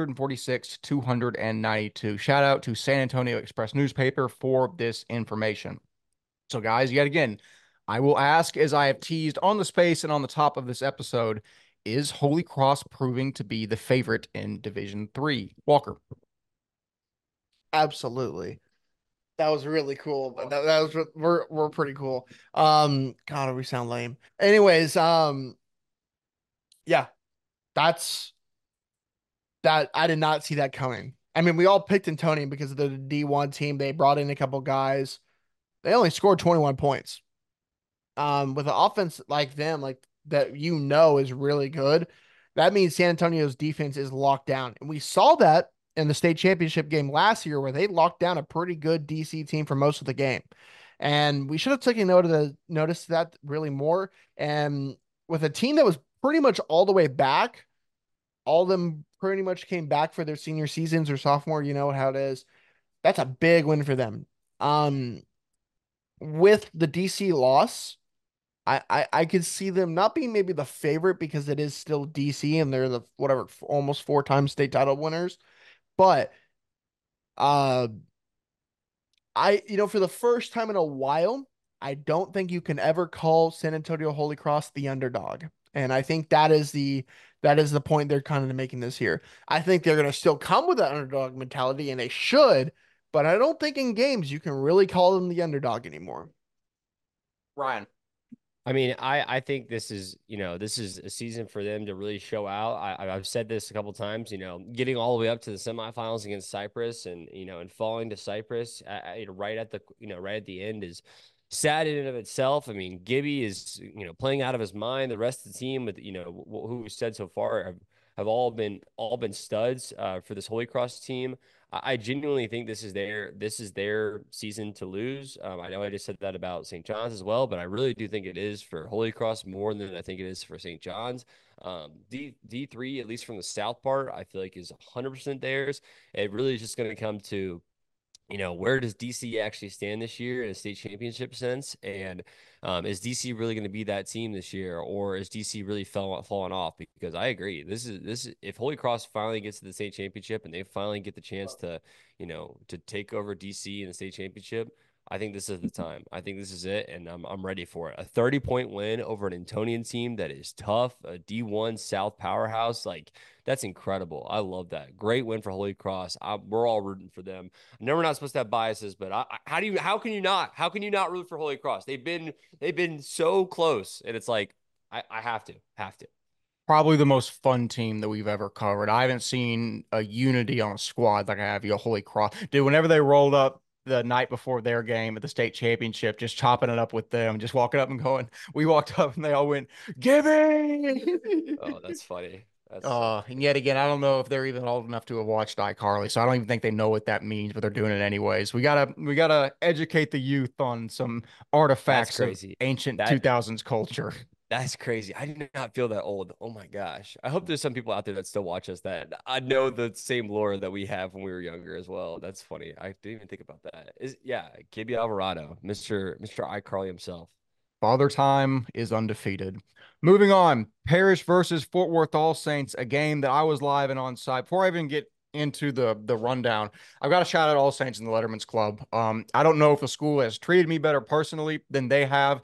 546-292. Shout out to San Antonio Express newspaper for this information. So, guys, yet again, I will ask, as I have teased on the space and on the top of this episode, is Holy Cross proving to be the favorite in Division III? Walker.
Absolutely. That was really cool. That was we're pretty cool. God, we sound lame. Anyways, yeah, that's that. I did not see that coming. I mean, we all picked Antonian because of the D1 team. They brought in a couple guys. They only scored 21 points. With an offense like them, like that, is really good. That means San Antonio's defense is locked down, and we saw that in the state championship game last year, where they locked down a pretty good DC team for most of the game. And we should have taken notice that really more. And with a team that was pretty much all the way back, all of them pretty much came back for their senior seasons or sophomore. You know how it is. That's a big win for them. Um, with the DC loss, I could see them not being maybe the favorite because it is still DC and they're the whatever almost 4 time state title winners. But uh for the first time in a while, I don't think you can ever call San Antonio Holy Cross the underdog. And I think that is the point they're kind of making this here. I think they're gonna still come with that underdog mentality, and they should, but I don't think in games you can really call them the underdog anymore.
Ryan.
I mean, I think this is a season for them to really show out. I've said this a couple times, getting all the way up to the semifinals against Cypress and falling to Cypress right at the end is sad in and of itself. I mean, Gibby is, playing out of his mind. The rest of the team with, who we said so far have have all been studs for this Holy Cross team. I genuinely think this is their season to lose. I know I just said that about St. John's as well, but I really do think it is for Holy Cross more than I think it is for St. John's. D3, at least from the south part, I feel like is 100% theirs. It really is just going to come to where does DC actually stand this year in a state championship sense? And is DC really going to be that team this year, or is DC really falling off? Because I agree, this is if Holy Cross finally gets to the state championship and they finally get the chance to take over DC in the state championship. I think this is the time. I think this is it, and I'm ready for it. A 30-point win over an Antonian team that is tough, a D1 South powerhouse, like that's incredible. I love that. Great win for Holy Cross. We're all rooting for them. I know we're not supposed to have biases, but how can you not? How can you not root for Holy Cross? They've been so close, and it's like I have to.
Probably the most fun team that we've ever covered. I haven't seen a unity on a squad like I have you, Holy Cross. Dude, whenever they rolled up the night before their game at the state championship, just chopping it up with them, just walking up and going, we walked up and they all went, Gibby!
Oh, that's funny. That's so
And
funny.
yet again, I don't know if they're even old enough to have watched iCarly, so I don't even think they know what that means, but they're doing it anyways. We gotta educate the youth on some
That's
artifacts of
crazy.
ancient
That
2000s culture.
That's crazy. I did not feel that old. Oh my gosh. I hope there's some people out there that still watch us that I know the same lore that we have when we were younger as well. That's funny. I didn't even think about that. Yeah, Gibby Alvarado, Mr. iCarly himself.
Father Time is undefeated. Moving on, Parish versus Fort Worth All Saints, a game that I was live and on site. Before I even get into the rundown, I've got to shout out All Saints in the Letterman's Club. I don't know if the school has treated me better personally than they have.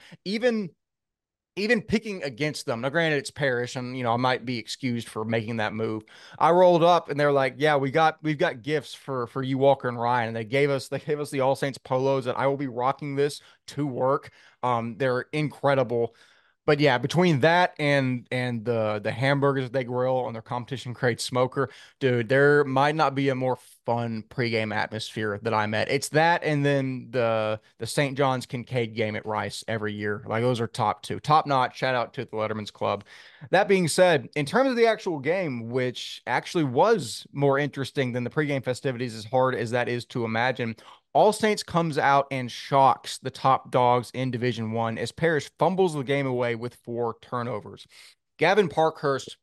Even picking against them. Now, granted, it's Parish, and I might be excused for making that move. I rolled up, and they're like, "Yeah, we've got gifts for you, Walker and Ryan." And they gave us the All Saints polos that I will be rocking this to work. They're incredible. But yeah, between that and the hamburgers that they grill on their competition crate smoker, dude, there might not be a more fun pregame atmosphere that I'm at. It's that and then the St. John's Kincaid game at Rice every year. Like those are top two. Top notch. Shout out to the Letterman's Club. That being said, in terms of the actual game, which actually was more interesting than the pregame festivities, as hard as that is to imagine, all Saints comes out and shocks the top dogs in Division One as Parish fumbles the game away with 4 turnovers. Gavin Parkhurst,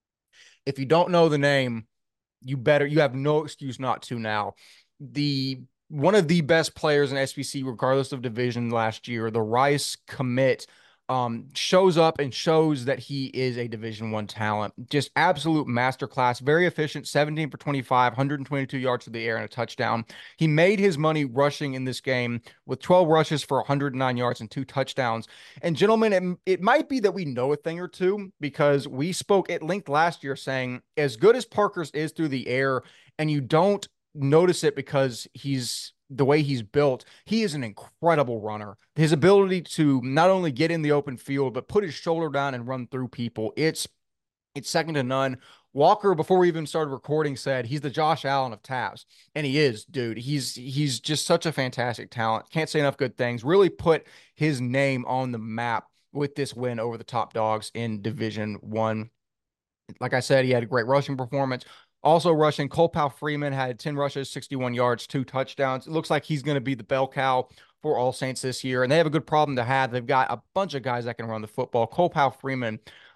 if you don't know the name, you have no excuse not to now. The One of the best players in SBC, regardless of division last year, the Rice commit, shows up and shows that he is a Division 1 talent. Just absolute masterclass, very efficient, 17 for 25, 122 yards to the air and a touchdown. He made his money rushing in this game with 12 rushes for 109 yards and 2 touchdowns. And gentlemen, it might be that we know a thing or two because we spoke at length last year saying as good as Parker's is through the air, and you don't notice it because he's the way he's built, he is an incredible runner. His ability to not only get in the open field, but put his shoulder down and run through people, it's second to none. Walker, before we even started recording, said he's the Josh Allen of Tabs, and he is, dude. He's just such a fantastic talent. Can't say enough good things. Really put his name on the map with this win over the top dogs in Division 1. Like I said, he had a great rushing performance. Also rushing, Cole Powell Freeman had 10 rushes, 61 yards, 2 touchdowns. It looks like he's going to be the bell cow for All Saints this year. And they have a good problem to have. They've got a bunch of guys that can run the football. Cole Powell Freeman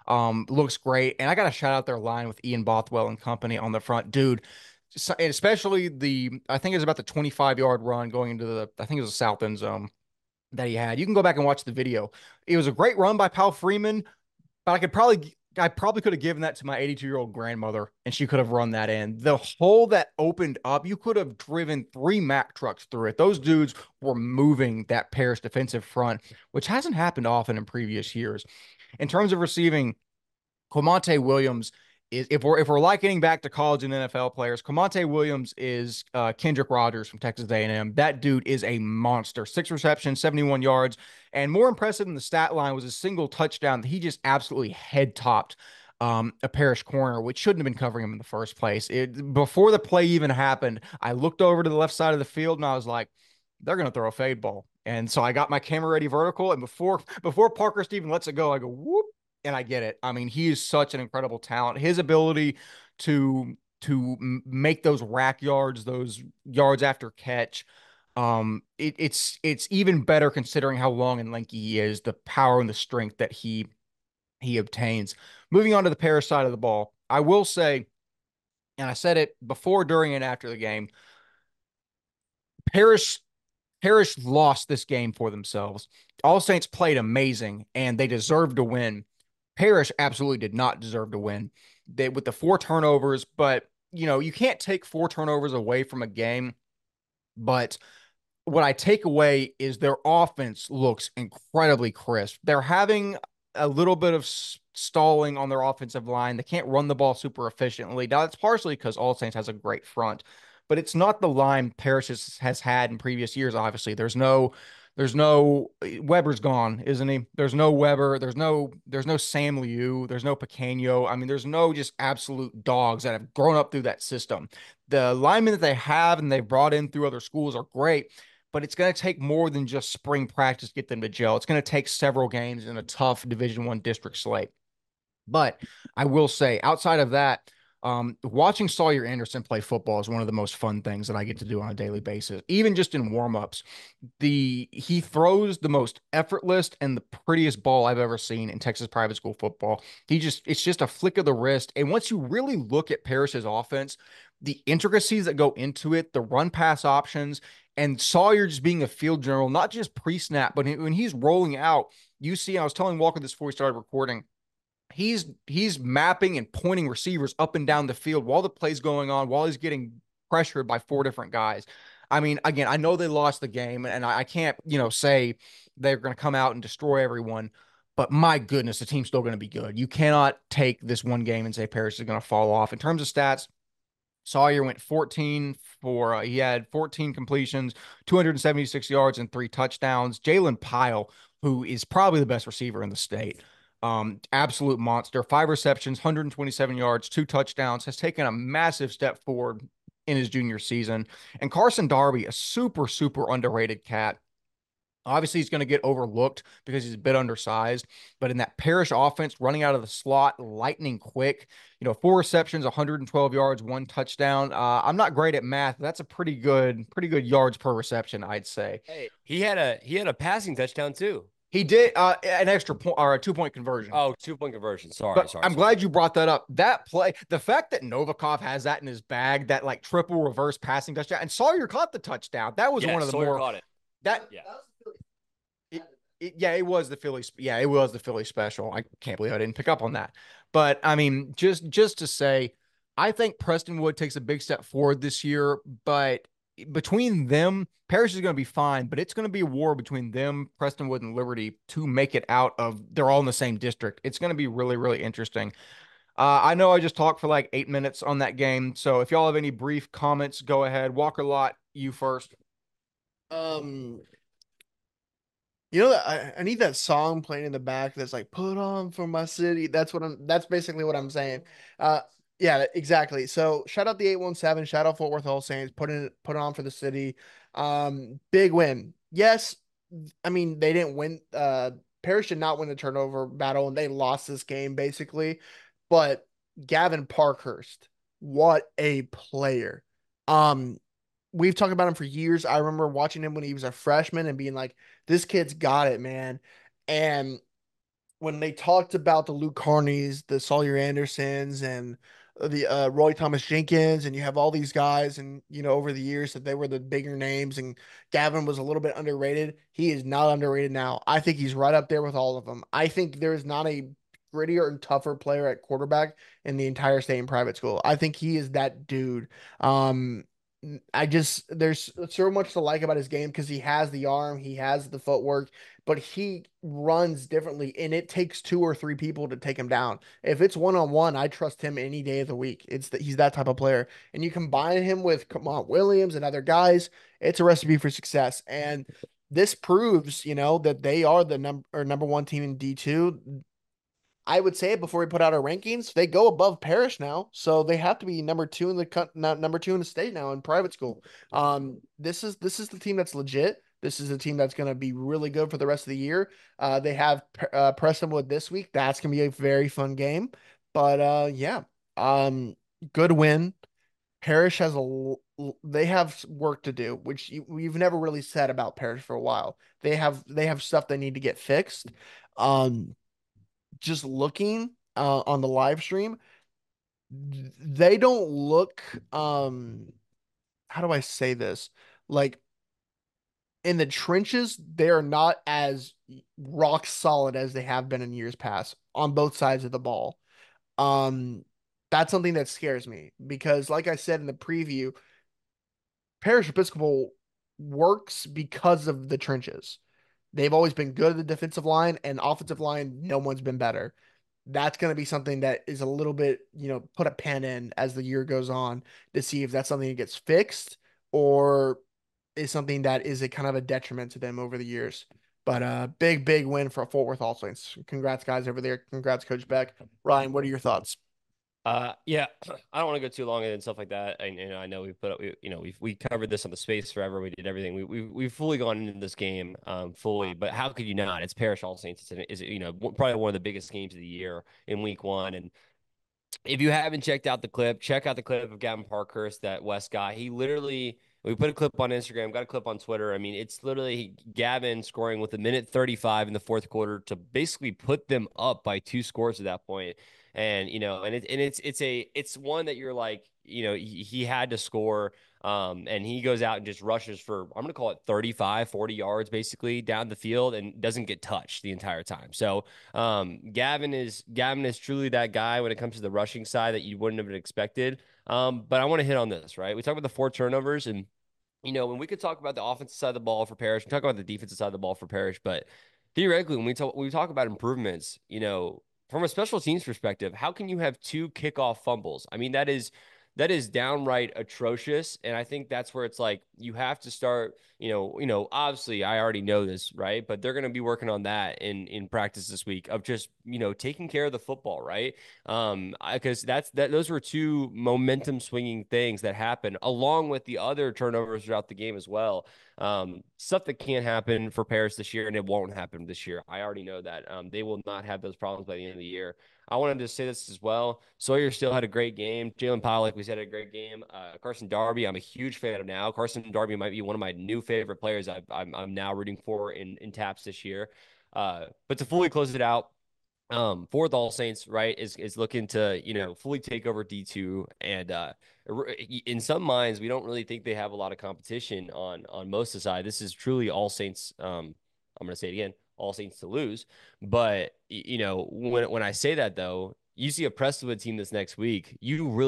looks great. And I got to shout out their line with Ian Bothwell and company on the front. Dude, and especially I think it was about the 25-yard run going into I think it was the south end zone that he had. You can go back and watch the video. It was a great run by Powell Freeman, but I probably could have given that to my 82-year-old grandmother and she could have run that in. The hole that opened up, you could have driven 3 Mack trucks through it. Those dudes were moving that Parish defensive front, which hasn't happened often in previous years. In terms of receiving, Quamonte Williams is, if we're likening back to college and NFL players, Quamonte Williams is Kendrick Rogers from Texas A&M. That dude is a monster. 6 receptions, 71 yards, and more impressive than the stat line was a single touchdown that he just absolutely head topped a Parish corner, which shouldn't have been covering him in the first place. Before the play even happened, I looked over to the left side of the field and I was like, they're going to throw a fade ball. And so I got my camera ready vertical, and before Parker Steven lets it go, I go whoop, and I get it. I mean, he is such an incredible talent. His ability make those rack yards, those yards after catch, it's even better considering how long and lanky he is, the power and the strength that he obtains. Moving on to the Parrish side of the ball, I will say, and I said it before, during, and after the game, Parrish Parrish lost this game for themselves. All Saints played amazing and they deserved to win. Parrish absolutely did not deserve to win. They with the 4 turnovers, but you can't take 4 turnovers away from a game. But what I take away is their offense looks incredibly crisp. They're having a little bit of stalling on their offensive line. They can't run the ball super efficiently. Now, that's partially because All Saints has a great front, but it's not the line Parrish has had in previous years. Obviously, there's no Weber's gone, isn't he? There's no Weber. There's no Sam Liu. There's no Pequeño. I mean, there's no just absolute dogs that have grown up through that system. The linemen that they have and they've brought in through other schools are great, but it's going to take more than just spring practice to get them to gel. It's going to take several games in a tough Division I district slate. But I will say, outside of that, watching Sawyer Anderson play football is one of the most fun things that I get to do on a daily basis. Even just in warmups, he throws the most effortless and the prettiest ball I've ever seen in Texas private school football. It's just a flick of the wrist. And once you really look at Parrish's offense, the intricacies that go into it, the run pass options, and Sawyer just being a field general, not just pre-snap, but when he's rolling out, you see, I was telling Walker this before we started recording, he's mapping and pointing receivers up and down the field while the play's going on, while he's getting pressured by 4 different guys. I mean, again, I know they lost the game, and I can't, say they're going to come out and destroy everyone, but my goodness, the team's still going to be good. You cannot take this one game and say Parrish is going to fall off. In terms of stats, Sawyer went 14 for, he had 14 completions, 276 yards, and 3 touchdowns. Jalen Pyle, who is probably the best receiver in the state, absolute monster, 5 receptions, 127 yards, 2 touchdowns, has taken a massive step forward in his junior season. And Carson Darby, a super, super underrated cat. Obviously, he's going to get overlooked because he's a bit undersized, but in that Parrish offense, running out of the slot, lightning quick, 4 receptions, 112 yards, 1 touchdown. I'm not great at math. That's a pretty good yards per reception, I'd say.
Hey, he had a passing touchdown too.
He did an extra point or a 2 point conversion.
Oh, 2 point conversion.
But I'm glad you brought that up. That play, the fact that Novikov has that in his bag, that like triple reverse passing touchdown, and Sawyer caught the touchdown. That was one of the
Sawyer
more
caught it.
that
Yeah.
it was the Philly. Yeah, it was the Philly special. I can't believe I didn't pick up on that. But I mean, just to say, I think Prestonwood takes a big step forward this year. But between them, Parrish is going to be fine. But it's going to be a war between them, Prestonwood, and Liberty to make it out of. They're all in the same district. It's going to be really, really interesting. I know I just talked for like 8 minutes on that game. So if y'all have any brief comments, go ahead. Walker Lot, you first.
Um, I need that song playing in the back that's like "Put on for my city." That's basically what I'm saying. Yeah, exactly. So shout out the 817, shout out Fort Worth All Saints, put it on for the city. Big win. Yes, I mean they didn't win. Parrish did not win the turnover battle, and they lost this game basically. But Gavin Parkhurst, what a player. Um, we've talked about him for years. I remember watching him when he was a freshman and being like, this kid's got it, man. And when they talked about the Luke Carneys, the Sawyer Andersons, and the Roy Thomas Jenkins, and you have all these guys, and over the years that they were the bigger names, and Gavin was a little bit underrated. He is not underrated now. I think he's right up there with all of them. I think there is not a grittier and tougher player at quarterback in the entire state in private school. I think he is that dude. There's so much to like about his game because he has the arm, he has the footwork, but he runs differently, and it takes 2 or 3 people to take him down. If it's one-on-one, I trust him any day of the week. He's that type of player, and you combine him with Kamont Williams and other guys, it's a recipe for success. And this proves, that they are the number one team in D2. I would say before we put out our rankings, they go above Parrish now, so they have to be number 2 in the state now in private school. This is the team that's legit. This is a team that's going to be really good for the rest of the year. They have Prestonwood this week. That's going to be a very fun game. But yeah, um, good win. Parrish has they have work to do, which we've never really said about Parrish for a while. They have stuff they need to get fixed. Um, just looking on the live stream, they don't look how do I say this? Like in the trenches, they are not as rock solid as they have been in years past on both sides of the ball. Um, that's something that scares me because, like I said in the preview, Parish Episcopal works because of the trenches. They've always been good at the defensive line and offensive line. No one's been better. That's going to be something that is a little bit, put a pen in as the year goes on to see if that's something that gets fixed or is something that is a kind of a detriment to them over the years. But big, big win for Fort Worth All Saints. Congrats, guys, over there. Congrats, Coach Beck. Ryan, what are your thoughts?
Yeah, I don't want to go too long and stuff like that. And I know we covered this on the space forever. We did everything. We've fully gone into this game, fully. But how could you not? It's Parish All Saints. Probably one of the biggest games of the year in week one. And if you haven't checked out the clip, check out the clip of Gavin Parkhurst, that West guy. He literally, we put a clip on Instagram, got a clip on Twitter. I mean, it's literally Gavin scoring with a minute 35 in the fourth quarter to basically put them up by 2 scores at that point. And it's one that you're like, he had to score. And he goes out and just rushes for, I'm going to call it 35, 40 yards basically down the field and doesn't get touched the entire time. So Gavin is truly that guy when it comes to the rushing side that you wouldn't have expected. But I want to hit on this, right? We talk about the 4 turnovers, and when we could talk about the offensive side of the ball for Parrish, we talk about the defensive side of the ball for Parrish, but theoretically, when we talk about improvements, from a special teams perspective, how can you have 2 kickoff fumbles? I mean, that is downright atrocious. And I think that's where it's like you have to start, obviously I already know this, right? But they're going to be working on that in practice this week of just, taking care of the football, right? Because those were 2 momentum swinging things that happened along with the other turnovers throughout the game as well. Stuff that can't happen for Paris this year, and it won't happen this year. I already know that. They will not have those problems by the end of the year. I wanted to say this as well. Sawyer still had a great game. Jalen Powell, like we said, had a great game. Carson Darby, I'm a huge fan of now. Carson Darby might be one of my new favorite players I'm now rooting for in TAPS this year. But to fully close it out, Fourth All Saints, right, is looking to, fully take over D2. And in some minds, we don't really think they have a lot of competition on most of the side. This is truly All Saints. I'm going to say it again, All Saints to lose. But when I say that though, you see a Prestonwood team this next week,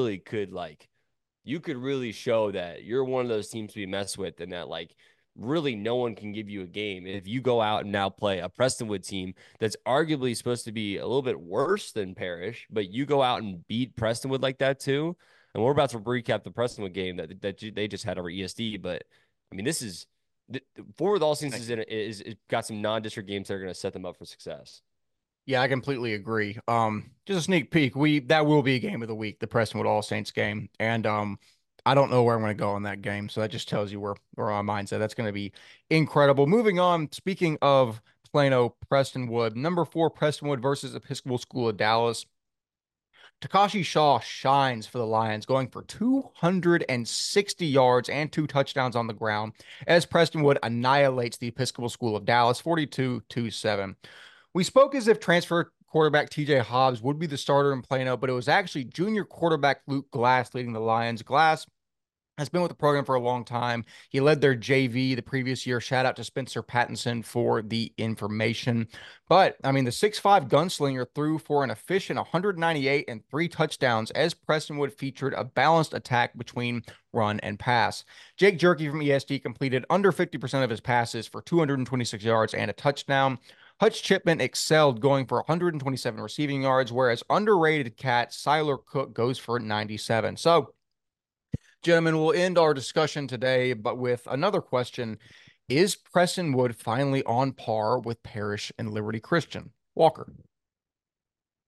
you could really show that you're one of those teams to be messed with, and that like really no one can give you a game if you go out and now play a Prestonwood team that's arguably supposed to be a little bit worse than Parrish, but you go out and beat Prestonwood like that too. And we're about to recap the Prestonwood game that they just had over ESD. But I mean, this is Forward All Saints is got some non-district games that are going to set them up for success.
Yeah, I completely agree. Just a sneak peek. That will be a game of the week, the Prestonwood All Saints game. And I don't know where I'm going to go in that game. So that just tells you where our mindset. That's going to be incredible. Moving on, speaking of Plano Prestonwood, number 4 Prestonwood versus Episcopal School of Dallas. Takashi Shaw shines for the Lions, going for 260 yards and 2 touchdowns on the ground as Prestonwood annihilates the Episcopal School of Dallas 42-7. We spoke as if transfer quarterback TJ Hobbs would be the starter in Plano, but it was actually junior quarterback Luke Glass leading the Lions. Glass has been with the program for a long time. He led their JV the previous year. Shout out to Spencer Pattinson for the information. But, I mean, the 6'5 gunslinger threw for an efficient 198 and 3 touchdowns as Prestonwood featured a balanced attack between run and pass. Jake Jerky from ESD completed under 50% of his passes for 226 yards and a touchdown. Hutch Chipman excelled, going for 127 receiving yards, whereas underrated cat Siler Cook goes for 97. So, gentlemen, we'll end our discussion today, but with another question. Is Prestonwood finally on par with Parrish and Liberty Christian? Walker.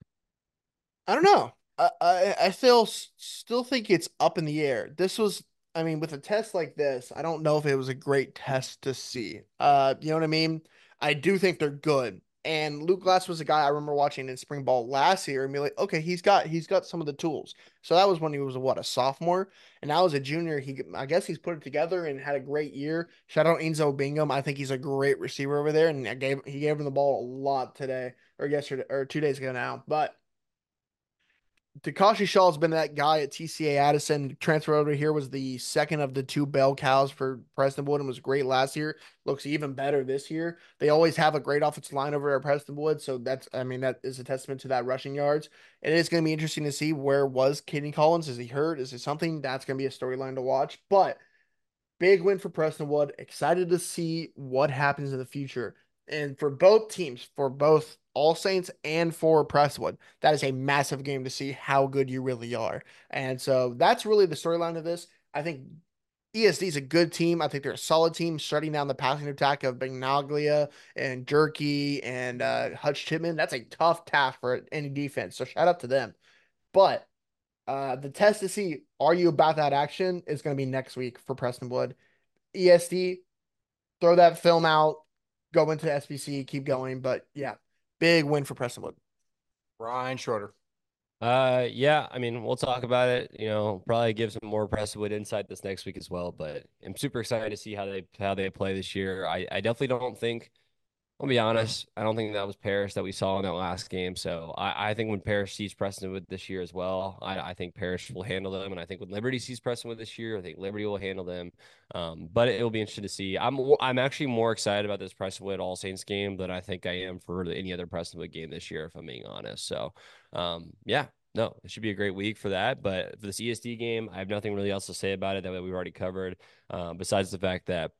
I don't know. I still think it's up in the air. This was I mean, with a test like this, I don't know if it was a great test to see. You know what I mean? I do think they're good. And Luke Glass was a guy I remember watching in spring ball last year and be like, okay, he's got some of the tools. So that was when he was a sophomore, and now as a junior, I guess he's put it together and had a great year. Shout out Enzo Bingham. I think he's a great receiver over there, and he gave him the ball a lot today or yesterday or 2 days ago now. But Takashi Shaw's been that guy at TCA Addison. Transfer over here was the second of the two bell cows for Prestonwood and was great last year. Looks even better this year. They always have a great offensive line over at Prestonwood, so that is a testament to that rushing yards. It is going to be interesting to see where was Kenny Collins. Is he hurt? Is it something that's going to be a storyline to watch? But big win for Prestonwood. Excited to see what happens in the future. And for both teams, for both All Saints and for Prestonwood, that is a massive game to see how good you really are. And so that's really the storyline of this. I think ESD is a good team. I think they're a solid team, shutting down the passing attack of Begnaglia and Jerky and Hutch Chipman. That's a tough task for any defense. So shout out to them. But the test to see are you about that action is going to be next week for Prestonwood. ESD, throw that film out, go into SBC, keep going. But yeah, big win for Prestonwood.
Ryan Schroeder.
Yeah, I mean, we'll talk about it, probably give some more Presswood insight this next week as well, but I'm super excited to see how they play this year. I definitely don't think I'll be honest. I don't think that was Parrish that we saw in that last game. So I think when Parrish sees Prestonwood this year as well, I think Parrish will handle them. And I think when Liberty sees Prestonwood this year, I think Liberty will handle them. But it'll be interesting to see. I'm actually more excited about this Prestonwood All Saints game than I think I am for any other Prestonwood game this year, if I'm being honest. So, yeah. No, it should be a great week for that. But for this ESD game, I have nothing really else to say about it that we've already covered, besides the fact that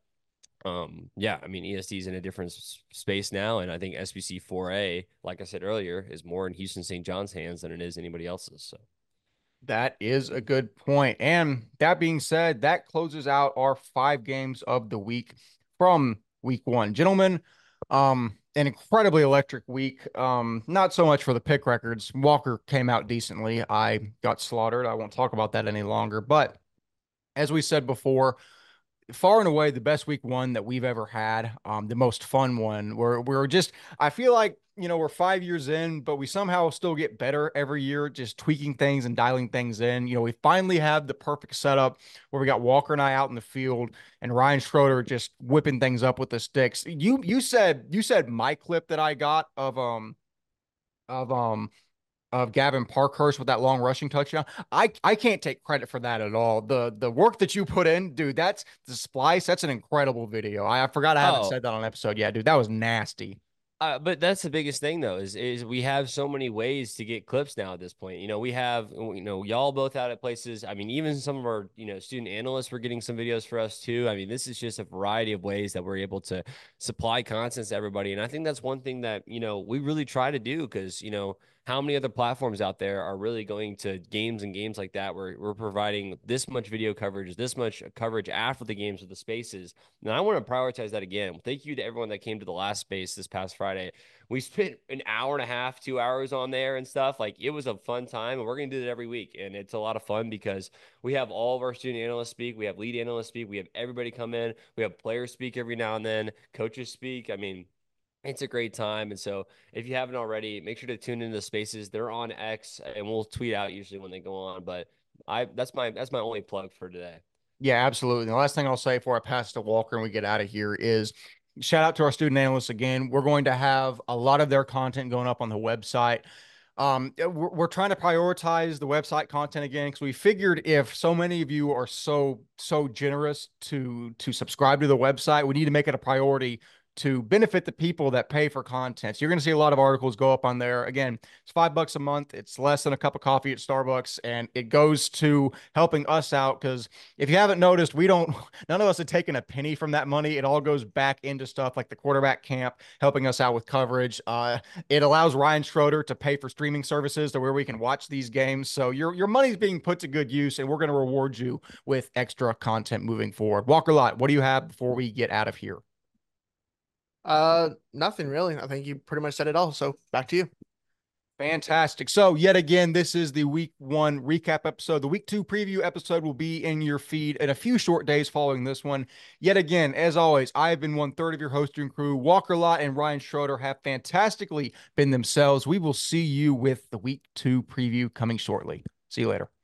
yeah, I mean, ESD is in a different space now, and I think SBC 4A, like I said earlier, is more in Houston St. John's hands than it is anybody else's. So
That is a good point. And that being said, that closes out our 5 games of the week from week 1. Gentlemen, an incredibly electric week. Not so much for the pick records. Walker came out decently. I got slaughtered. I won't talk about that any longer. But as we said before, far and away the best week 1 that we've ever had. The most fun one. We're just I feel like we're 5 years in, but we somehow still get better every year, just tweaking things and dialing things in. We finally have the perfect setup where we got Walker and I out in the field and Ryan Schroeder just whipping things up with the sticks. You said my clip that I got of Gavin Parkhurst with that long rushing touchdown. I can't take credit for that at all. The work that you put in, dude, that's the splice. That's an incredible video. I forgot I haven't
oh,
said that on episode yet, dude. That was nasty.
but that's the biggest thing though is we have so many ways to get clips now at this point. We have y'all both out at places. I mean, even some of our student analysts were getting some videos for us too. I mean, this is just a variety of ways that we're able to supply content to everybody, and I think that's one thing that we really try to do because how many other platforms out there are really going to games and games like that where we're providing this much video coverage, this much coverage after the games with the spaces. And I want to prioritize that again. Thank you to everyone that came to the last space this past Friday. We spent an hour and a half, 2 hours on there and stuff. Like it was a fun time, and we're going to do that every week. And it's a lot of fun because we have all of our student analysts speak. We have lead analysts speak. We have everybody come in. We have players speak every now and then. Coaches speak. I mean, it's a great time. And so if you haven't already, make sure to tune into the spaces. They're on X and we'll tweet out usually when they go on. But that's my only plug for today.
Yeah, absolutely. And the last thing I'll say before I pass to Walker and we get out of here is shout out to our student analysts again. We're going to have a lot of their content going up on the website. We're trying to prioritize the website content again because we figured if so many of you are so generous to subscribe to the website, we need to make it a priority to benefit the people that pay for content. So you're going to see a lot of articles go up on there. Again, it's $5 a month. It's less than a cup of coffee at Starbucks, and it goes to helping us out because if you haven't noticed, none of us have taken a penny from that money. It all goes back into stuff like the quarterback camp, helping us out with coverage. It allows Ryan Schroeder to pay for streaming services to where we can watch these games. So your money's being put to good use, and we're going to reward you with extra content moving forward. Walker Lott, what do you have before we get out of here?
Nothing really. I think you pretty much said it all. So back to you.
Fantastic. So, yet again, this is the week 1 recap episode. The week 2 preview episode will be in your feed in a few short days following this one. Yet again, as always, I have been 1/3 of your hosting crew. Walker Lott and Ryan Schroeder have fantastically been themselves. We will see you with the week 2 preview coming shortly. See you later.